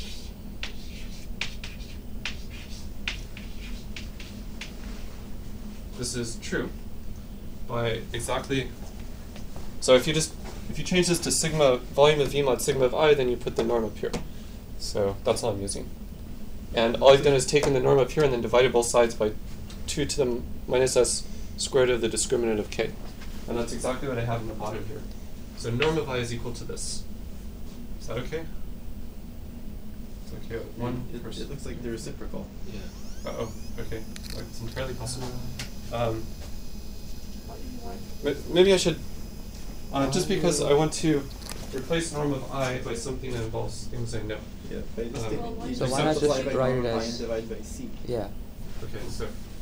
This is true by exactly. So if you just if you change this to sigma volume of V mod sigma of I, then you put the norm up here. So that's all I'm using. And all I've done is taken the norm up here and then divided both sides by two to the minus s square root of the discriminant of k. And that's exactly what I have in the bottom here. So norm of I is equal to this. Is that okay? It's okay with one It, person. it looks like they're reciprocal. Uh oh, okay. Well, it's entirely possible. Um, What do you want? ma- maybe I should, uh, just because I want to replace norm of I by something that involves things I know. Yeah, but I just Um, think Well, you so just why not simplify just by write norm it of I as- and divide by C. Yeah. Okay, so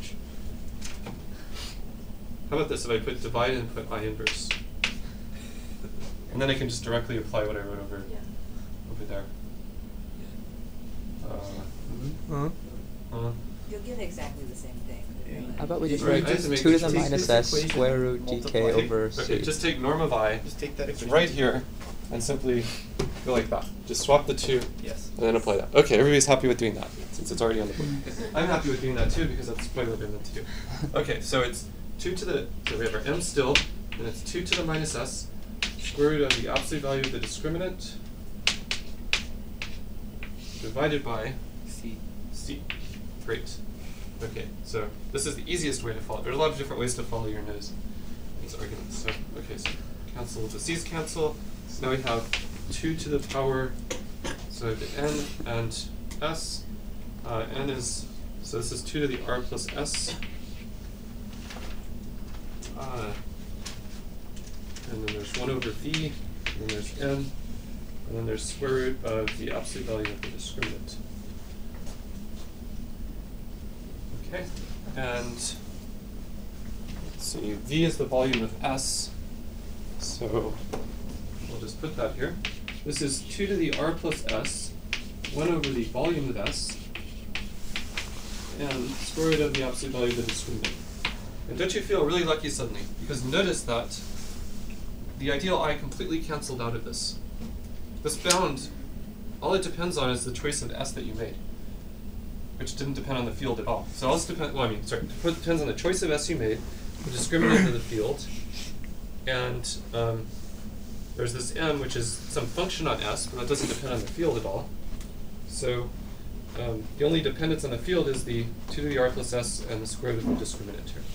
how about this if I put divide and put I inverse? And then I can just directly apply what I wrote over Yeah. over there. Uh, Uh-huh. uh, You'll get exactly the same thing. How about we just Right, write I have to make two to this the take minus this s equation, square root dk multiply. over okay, c. just take norm of I. Just take that It's equation. right here, and simply go like that. Just swap the two, Yes. and then apply that. Okay, everybody's happy with doing that since it's already on the book. I'm happy with doing that too because that's probably what I meant to do. Okay, so it's two to the so we have our m still, and it's two to the minus s square root of the absolute value of the discriminant divided by C. c. Great. Okay, so this is the easiest way to follow. There's a lot of different ways to follow your nose in these arguments. So okay, so cancel the c's cancel. So now we have two to the power. So the n and s. Uh, n is so this is two to the r plus s. Uh, and then there's one over v. And then there's n. And then there's square root of the absolute value of the discriminant. Okay, and let's see, V is the volume of S, so we'll just put that here. This is two to the R plus S, one over the volume of S, and square root of the absolute value of the discriminant. And don't you feel really lucky suddenly? Because notice that the ideal I completely canceled out of this. This bound, all it depends on is the choice of S that you made, which didn't depend on the field at all. So all this depends, well, I mean, sorry, it depends on the choice of S you made, the discriminant of the field, and um, there's this M, which is some function on S, but that doesn't depend on the field at all. So um, the only dependence on the field is the two to the R plus S and the square root of the discriminant here.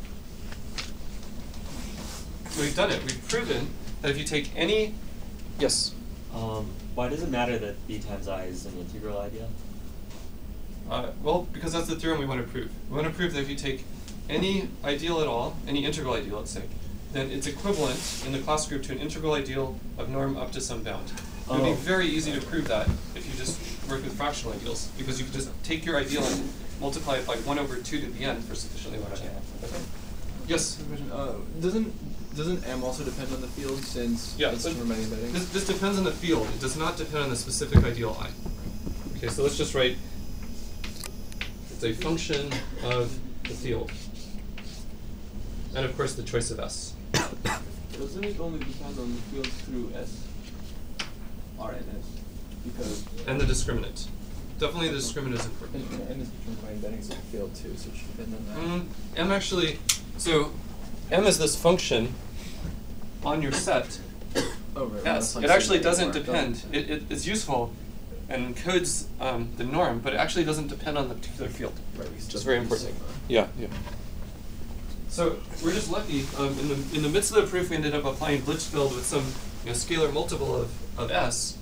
So we've done it. We've proven that if you take any, yes? Um, why does it matter that b times I is an integral ideal? Uh, well, because that's the theorem we want to prove. We want to prove that if you take any ideal at all, any integral ideal, let's say, then it's equivalent in the class group to an integral ideal of norm up to some bound. It would be Oh. very easy to prove that if you just work with fractional ideals, because you could just take your ideal and multiply it by one over two to the n for sufficiently large n. Okay. Yes? Uh, doesn't doesn't M also depend on the field since Yeah, it's so from many embeddings? this, this depends on the field. It does not depend on the specific ideal I. Okay, so let's just write it's a function of the field. And of course the choice of S. Doesn't it only depend on the field through S? R and S? Because And the discriminant. Definitely the discriminant is And, important. and it's from my embeddings of the field too, so it should depend on that. Mm, M actually, so M is this function on your set. Oh, right. Yes, well, it that's actually like doesn't saying depend. doesn't- It, it, it's useful and encodes um, the norm, but it actually doesn't depend on the particular field. Right, because it Which is doesn't very use important. sigma. Yeah, yeah. So we're just lucky. Um, in the in the midst of the proof, we ended up applying Blitzfeld with some you know, scalar multiple of, of S,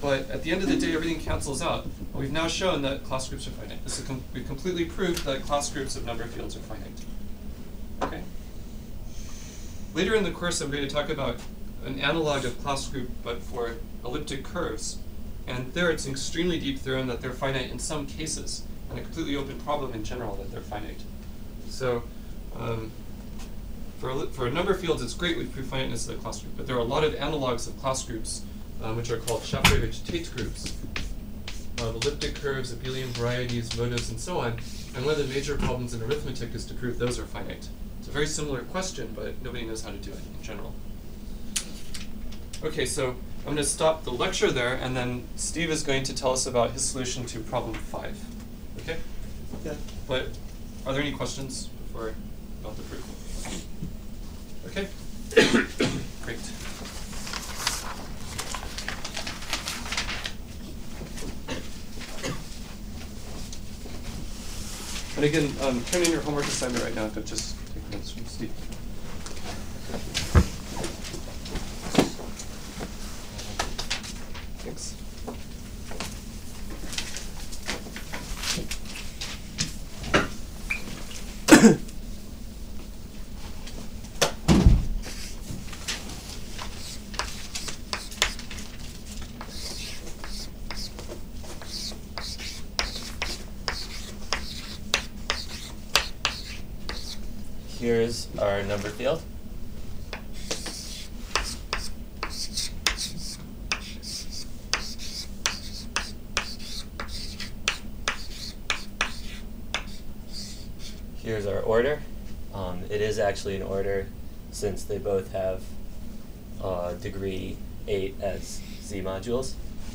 but at the end of the day, everything cancels out. And we've now shown that class groups are finite. This is com we've completely proved that class groups of number fields are finite. Okay. Later in the course, I'm going to talk about an analog of class group, but for elliptic curves. And there, it's an extremely deep theorem that they're finite in some cases, and a completely open problem in general that they're finite. So, um, for a, for a number of fields, it's great we've proved finiteness of the class group, but there are a lot of analogs of class groups, um, which are called Shafarevich-Tate groups, of elliptic curves, abelian varieties, motives, and so on. And one of the major problems in arithmetic is to prove those are finite. It's a very similar question, but nobody knows how to do it in general. Okay, so I'm going to stop the lecture there, and then Steve is going to tell us about his solution to problem five. Okay? Okay. But are there any questions before about the proof? Okay? Great. And again, um, turn in your homework assignment right now, but just take notes from Steve. Thanks. Here's our number field. Here's our order. Um, it is actually an order since they both have uh, degree eight as Z modules.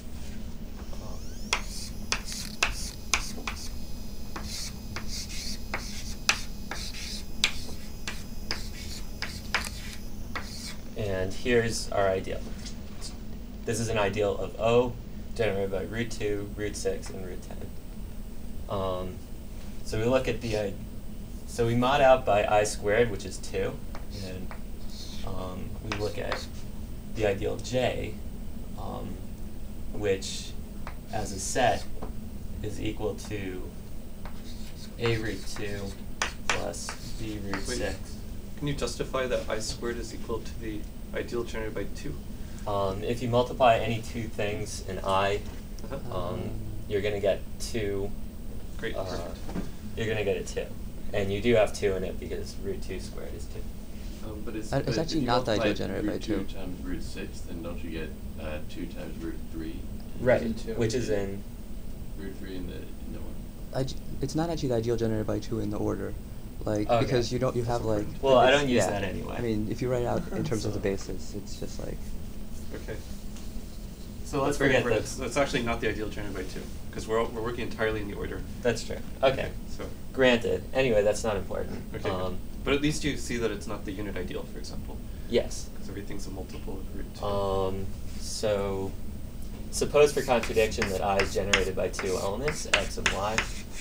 And here's our ideal. This is an ideal of O, generated by root two, root six, and root ten. Um, so we look at the, uh, so we mod out by I squared, which is two, and um, we look at the ideal J, um, which as a set is equal to A root two plus B root Wait. six. Can you justify that I squared is equal to the ideal generated by two? Um, if you multiply any two things in I, Uh-huh. um, you're going to get two. Great. Uh, you're going to get a two. And you do have two in it because root two squared is two. Um, but it's, Uh, it's but if actually you not the multiply ideal generated by root two. two times root six, then don't you get uh, two times root three? Right, Isn't two. which is in. Root three in the in the one. Ide- it's not actually the ideal generated by two in the order, like Okay. because you don't you have like. Well, I it's- don't use yeah. that anyway. I mean, if you write it out in terms of the basis, it's just like. Okay. So let's That's very forget important. this. That's actually not the ideal generated by two, because we're, we're working entirely in the order. That's true. Okay. So. Granted. Anyway, that's not important. Okay. good. Um, But at least you see that it's not the unit ideal, for example, yes. because everything's a multiple of root two. Um, so suppose for contradiction that I is generated by two elements, x and y.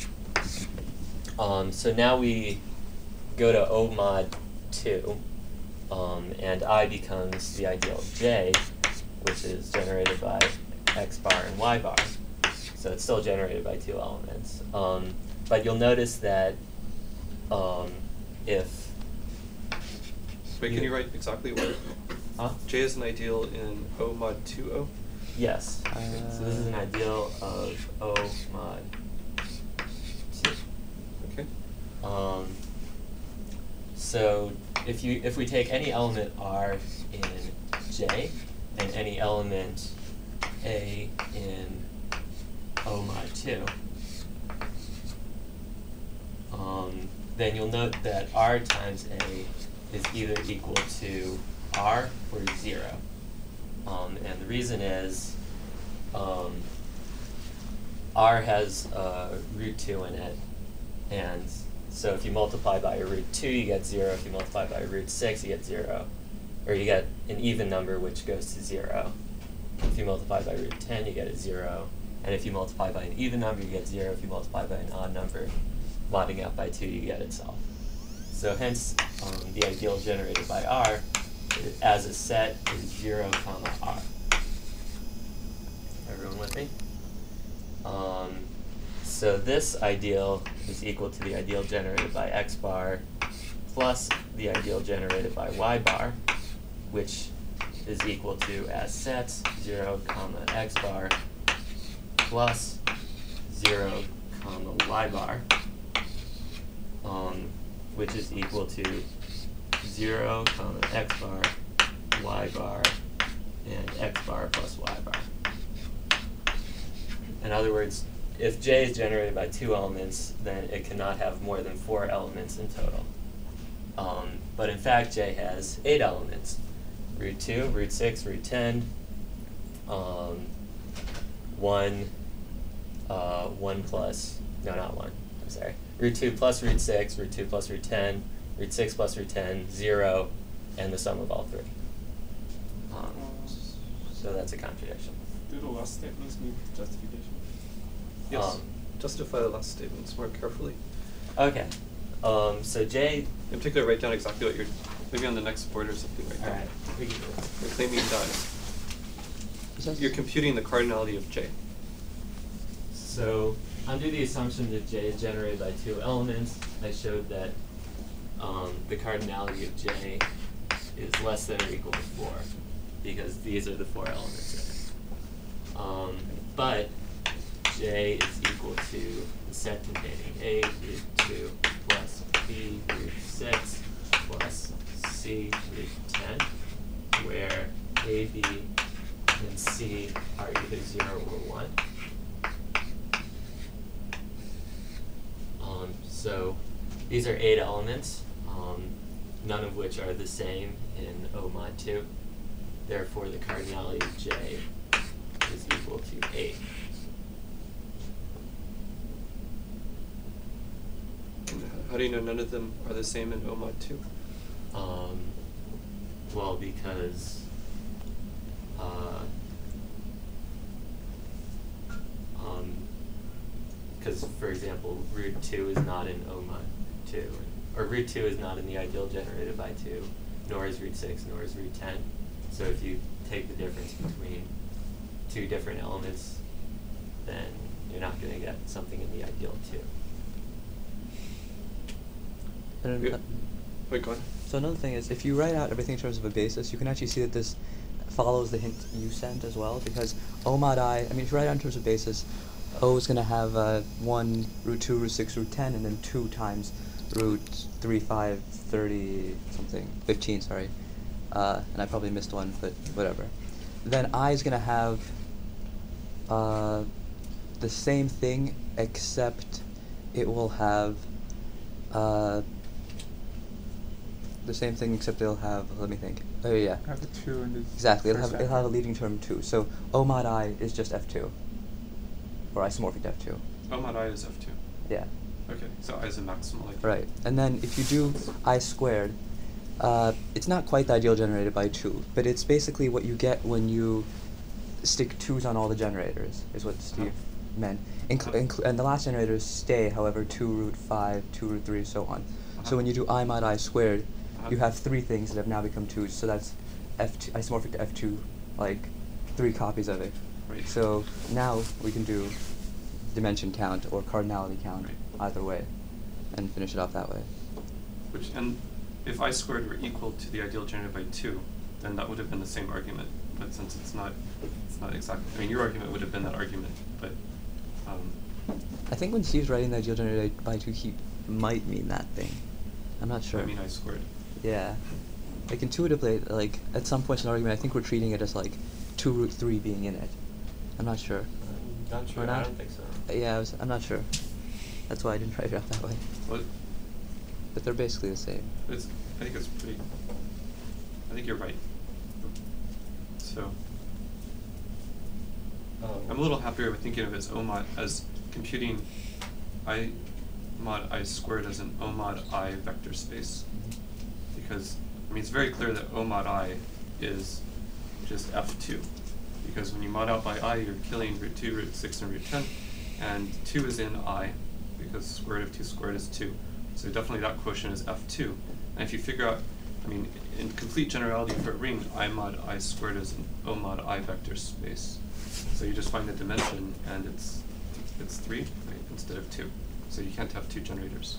Um, so now we go to O mod two, um, and I becomes the ideal of J, which is generated by x bar and y bar. So it's still generated by two elements. Um, but you'll notice that um, if Wait, can you write exactly what? Huh? J is an ideal in O mod two O? Yes. So this is an Uh, ideal of O mod two. Okay. Um, so if you if we take any element R in J and any element A in O mod two, um, then you'll note that R times A is either equal to R or zero. Um, and the reason is um, R has uh, root two in it, and so if you multiply by a root two, you get zero. If you multiply by a root six, you get zero. Or you get an even number, which goes to zero. If you multiply by root ten, you get a zero. And if you multiply by an even number, you get zero. If you multiply by an odd number, modding out by two, you get itself. So hence, um, the ideal generated by R as a set is zero comma R. I wrote with me. Um, so this ideal is equal to the ideal generated by x bar plus the ideal generated by y bar, which is equal to as set zero comma x bar plus zero comma y bar, um, which is equal to zero comma x bar y bar and x bar plus y bar. In other words, if J is generated by two elements, then it cannot have more than four elements in total. Um, but in fact, J has eight elements: root two, root six, root ten, um, one, uh, one plus, no, not one, I'm sorry, root two plus root six, root two plus root ten, root six plus root ten, zero, and the sum of all three. Um, so that's a contradiction. Do the last statements need justification? Yes. Um, Justify the last statements more carefully. Okay. Um, so J. In particular, write down exactly what you're. Maybe on the next board or something. Right. All right. We can do that. You're claiming that Is that- you're computing the cardinality of J. So under the assumption that J is generated by two elements, I showed that um, the cardinality of J is less than or equal to four, because these are the four elements in it. Um, but J is equal to the set containing A root two plus B root six plus C root ten, where A, B, and C are either zero or one. Um, so these are eight elements, um, none of which are the same in O mod two. Therefore, the cardinality of J is equal to eight. And how do you know none of them are the same in O mod two? Um, well, because uh, um, because, for example, root two is not in O mod two, or root two is not in the ideal generated by two, nor is root six, nor is root ten. So if you take the difference between two different elements, then you're not going to get something in the ideal two. And Yeah. uh, Wait, go on. So another thing is, if you write out everything in terms of a basis, you can actually see that this follows the hint you sent as well, because O mod I, I mean, if you write out in terms of basis, O is going to have uh, one, root two, root six, root ten, and then two times root three, five, thirty, something, fifteen, sorry. Uh, and I probably missed one, but whatever. Then I is going to have uh, the same thing, except it will have uh, the same thing, except it'll have, let me think. Oh yeah. Have the two in the Exactly, it'll first have, it'll have a bracket. leading term two. So O mod I is just F two, or isomorphic to F two. O mod I is F two. Yeah. Okay, so I is a maximal. Like Right, and then if you do I squared, uh, it's not quite the ideal generated by two, but it's basically what you get when you stick twos on all the generators, is what Steve meant. Incl- incl- and the last generators stay, however, two root five, two root three, so on. Uh-huh. So when you do I mod I squared, Uh-huh. you have three things that have now become twos, so that's F two, isomorphic to F two, like three copies of it. Right. So now we can do dimension count or cardinality count, Right. either way, and finish it off that way. Which, and if I squared were equal to the ideal generated by two, then that would have been the same argument. But since it's not, it's not exactly. I mean, your argument would have been that argument, but. Um, I think when Steve's writing the ideal generated by two, he might mean that thing. I'm not sure. I mean, I squared. Yeah. Like intuitively, like at some points in the argument, I think we're treating it as like two root three being in it. I'm not sure. I'm not sure. Or I not? don't think so. Uh, yeah, I was, I'm not sure. That's why I didn't write it out that way. What? But they're basically the same. It's. I think it's pretty. I think you're right. So. Oh. I'm a little happier with thinking of it as O mod as computing I mod I squared as an O mod I vector space. Because, I mean, it's very clear that O mod I is just F two. Because when you mod out by I, you're killing root two, root six, and root ten. And two is in I, because square root of two squared is two. So definitely that quotient is F two. And if you figure out, I mean, in complete generality for a ring, I mod I squared is an O mod I vector space. So you just find the dimension, and it's it's three, right, instead of two. So you can't have two generators.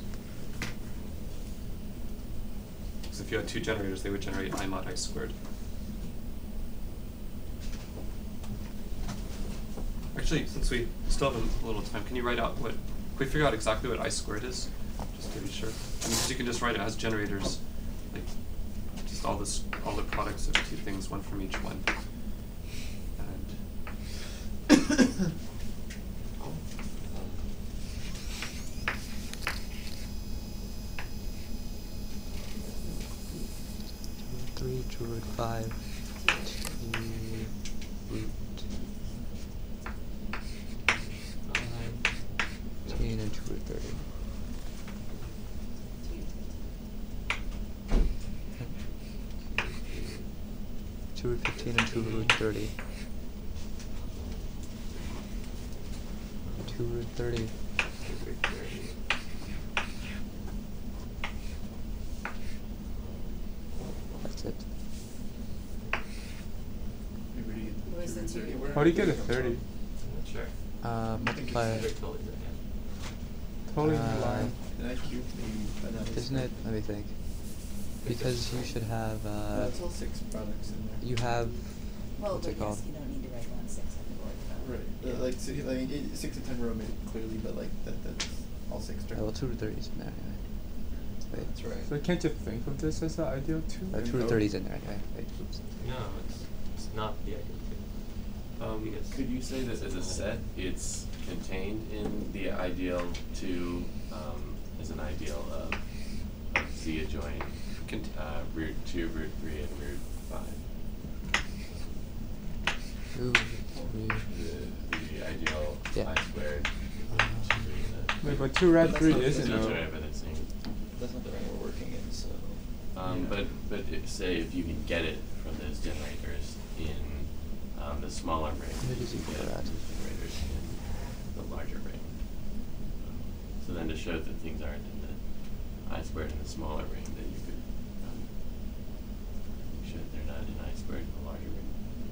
So if you had two generators, they would generate I mod I squared. Actually, since we still have a little time, can you write out what, can we figure out exactly what I squared is? Just to be sure. I mean, because you can just write it as generators, like, just all this, all the products of two things, one from each one. And three, two root five, two root fifteen, and two root thirty. Two root fifteen and two root thirty. Two root thirty. That's it. Where's the two? How do you get a thirty? I'm not sure. Uh, multiply. Totally Uh, blind. Did I cube the analysis? Isn't it? Let me think. Because you should have. No, Uh, it's all six products in there. you have. Well, what's but it called? yes, you don't need to write down six on the board. though. Right. Uh, like, si- like eight, six and ten were omitted clearly, but like that that's all six Oh, terms. well, two root thirty is in there anyway. Wait. That's right. So can't you think of this as the ideal two? Uh, and two root go- thirty is in there anyway. Wait, oops. No, it's, it's not the ideal two. Um, Because- could you say that as a set, it's contained in the ideal two, um, as an ideal of, of Z adjoin, Cont- uh, root two, root three, and root five? Two, three. The, the ideal Yeah. I squared, Uh, two, three, and Wait, but two red That's three not- isn't that's though. right, but it's saying, That's not the rank we're working in, so. um, Yeah. but, but if, say if you can get it from those generators in, um, the smaller ring, Maybe you it's can equal to get that. those generators in the larger ring. So then to show that things aren't in the I squared in the smaller ring, then you could, um, show that they're not in I squared in the larger ring.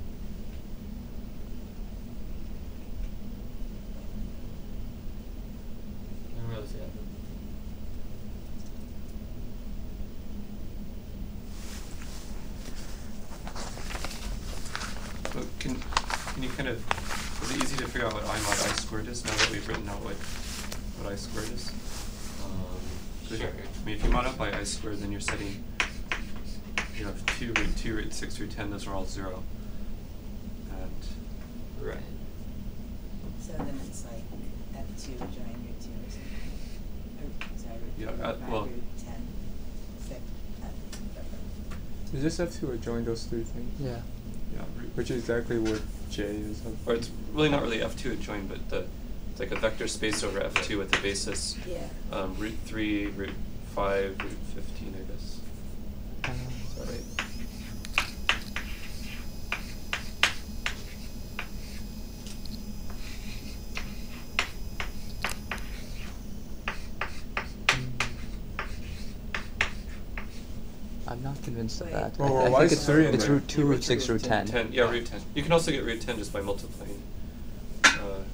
I don't really see that. So can, can you kind of, is it easy to figure out what I mod I squared is now that we've written out what, what I squared is? Um, Good. sure. I mean, if you mod up by I squared, then you're setting, you have two, root two, root six, root ten, those are all zero. And, Right. So then it's like F two join root two or something. Or, sorry, root Yeah, two, uh, root five, well- root ten, six, F, whatever. You just have to adjoin those three things. Yeah. yeah, root. Which is exactly what J is. Or it's really not really F two adjoin, but the, it's like a vector space over F two with the basis. Yeah. Um, root three, root five, root fifteen, I guess. Uh, Is that right? I'm not convinced of Wait. that. Oh, I, I why think is it's, three in it's there? root two, root six, root ten. ten, yeah, root ten. You can also get root ten just by multiplying. Uh,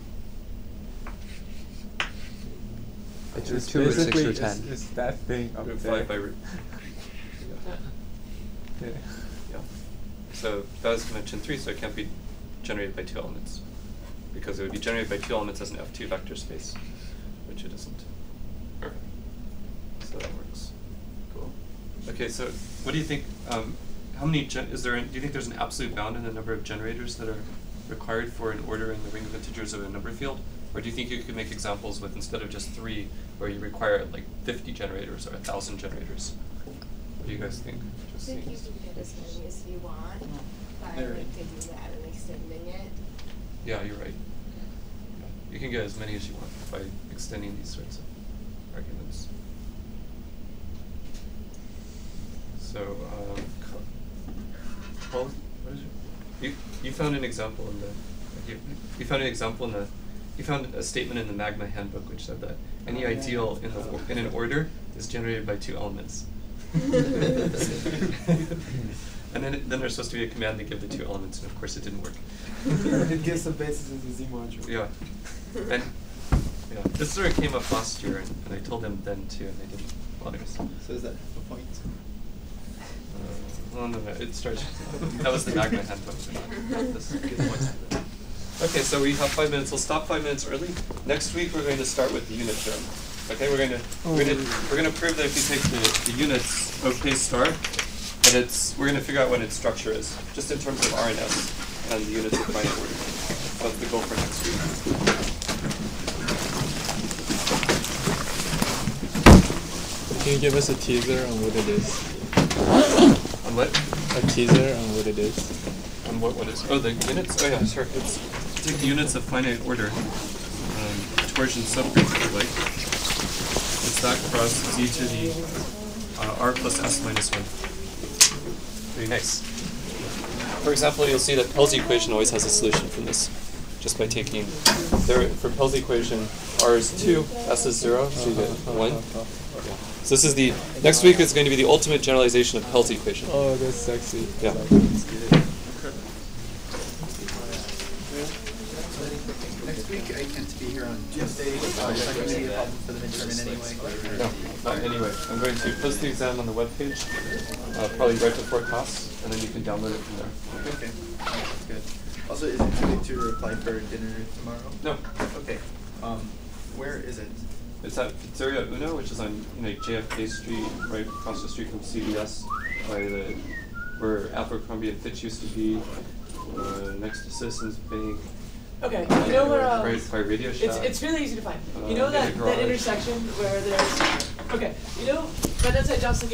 It's root It's two, root six, basically root ten. It's, it's that thing up root there. five by root. Yeah. Yeah. So that was dimension three, so it can't be generated by two elements. Because it would be generated by two elements as an F two vector space, which it isn't. Alright. So that works. Cool. Okay, so what do you think, um, how many, gen is there, an, do you think there's an absolute bound in the number of generators that are required for an order in the ring of integers of a number field? Or do you think you could make examples with, instead of just three, where you require like fifty generators or a thousand generators? What do you guys think? I Just think you seems- can get as many as you want by Alright. like taking that and extending it. Yeah, you're right. Yeah. You can get as many as you want by extending these sorts of arguments. So, um, co- Paul, what is it? You you found an example in the you, you found an example in the you found a statement in the Magma Handbook which said that any Oh, yeah. ideal in the or- in an order is generated by two elements. And then it, then there's supposed to be a command to give the two elements, and of course it didn't work. It gives the basis in the Z module. Yeah. And yeah, this sort of came up last year, and, and I told them then too, and they didn't bother us. So is that a point? Uh, no, no, no. It starts. That was the Magma handbook. Not this. Okay, so we have five minutes. We'll stop five minutes early. Next week we're going to start with the unit theorem. Okay, we're going to we're going to we're going to prove that if you take the, the units OK star, that it's we're going to figure out what its structure is, just in terms of R and S and the units of finite order. So that's the goal for next week. Can you give us a teaser on what it is? On what? A teaser on what it is. On what what is? Oh, the units. Oh yeah, sure. It's take the units of finite order, um, torsion subgroup if you like. It's that cross z to the uh, r plus s minus one. Very nice. For example, you'll see that Pell's equation always has a solution from this, just by taking there for Pell's equation, r is two, s is zero, so you get one. So this is the next week is going to be the ultimate generalization of Pell's equation. Oh, that's sexy. Yeah. Next week I can't be here on Tuesday, so it's not going to be a problem for the midterm in any way. No, not anyway. I'm going to post the exam on the webpage, uh, probably right before class, and then you can download it from there. Okay, that's good. Also, is it too late to apply for dinner tomorrow? No. Okay. Um, where is it? It's at Pizzeria Uno, which is on you know, J F K Street, right across the street from C B S, by the where Abercrombie and Fitch used to be, uh, next to Citizens Bank. Okay, you know where, um, right by Radio Shack. it's, it's really easy to find. Uh, You know in the that, that garage. intersection where there's, okay, you know, right outside Johnson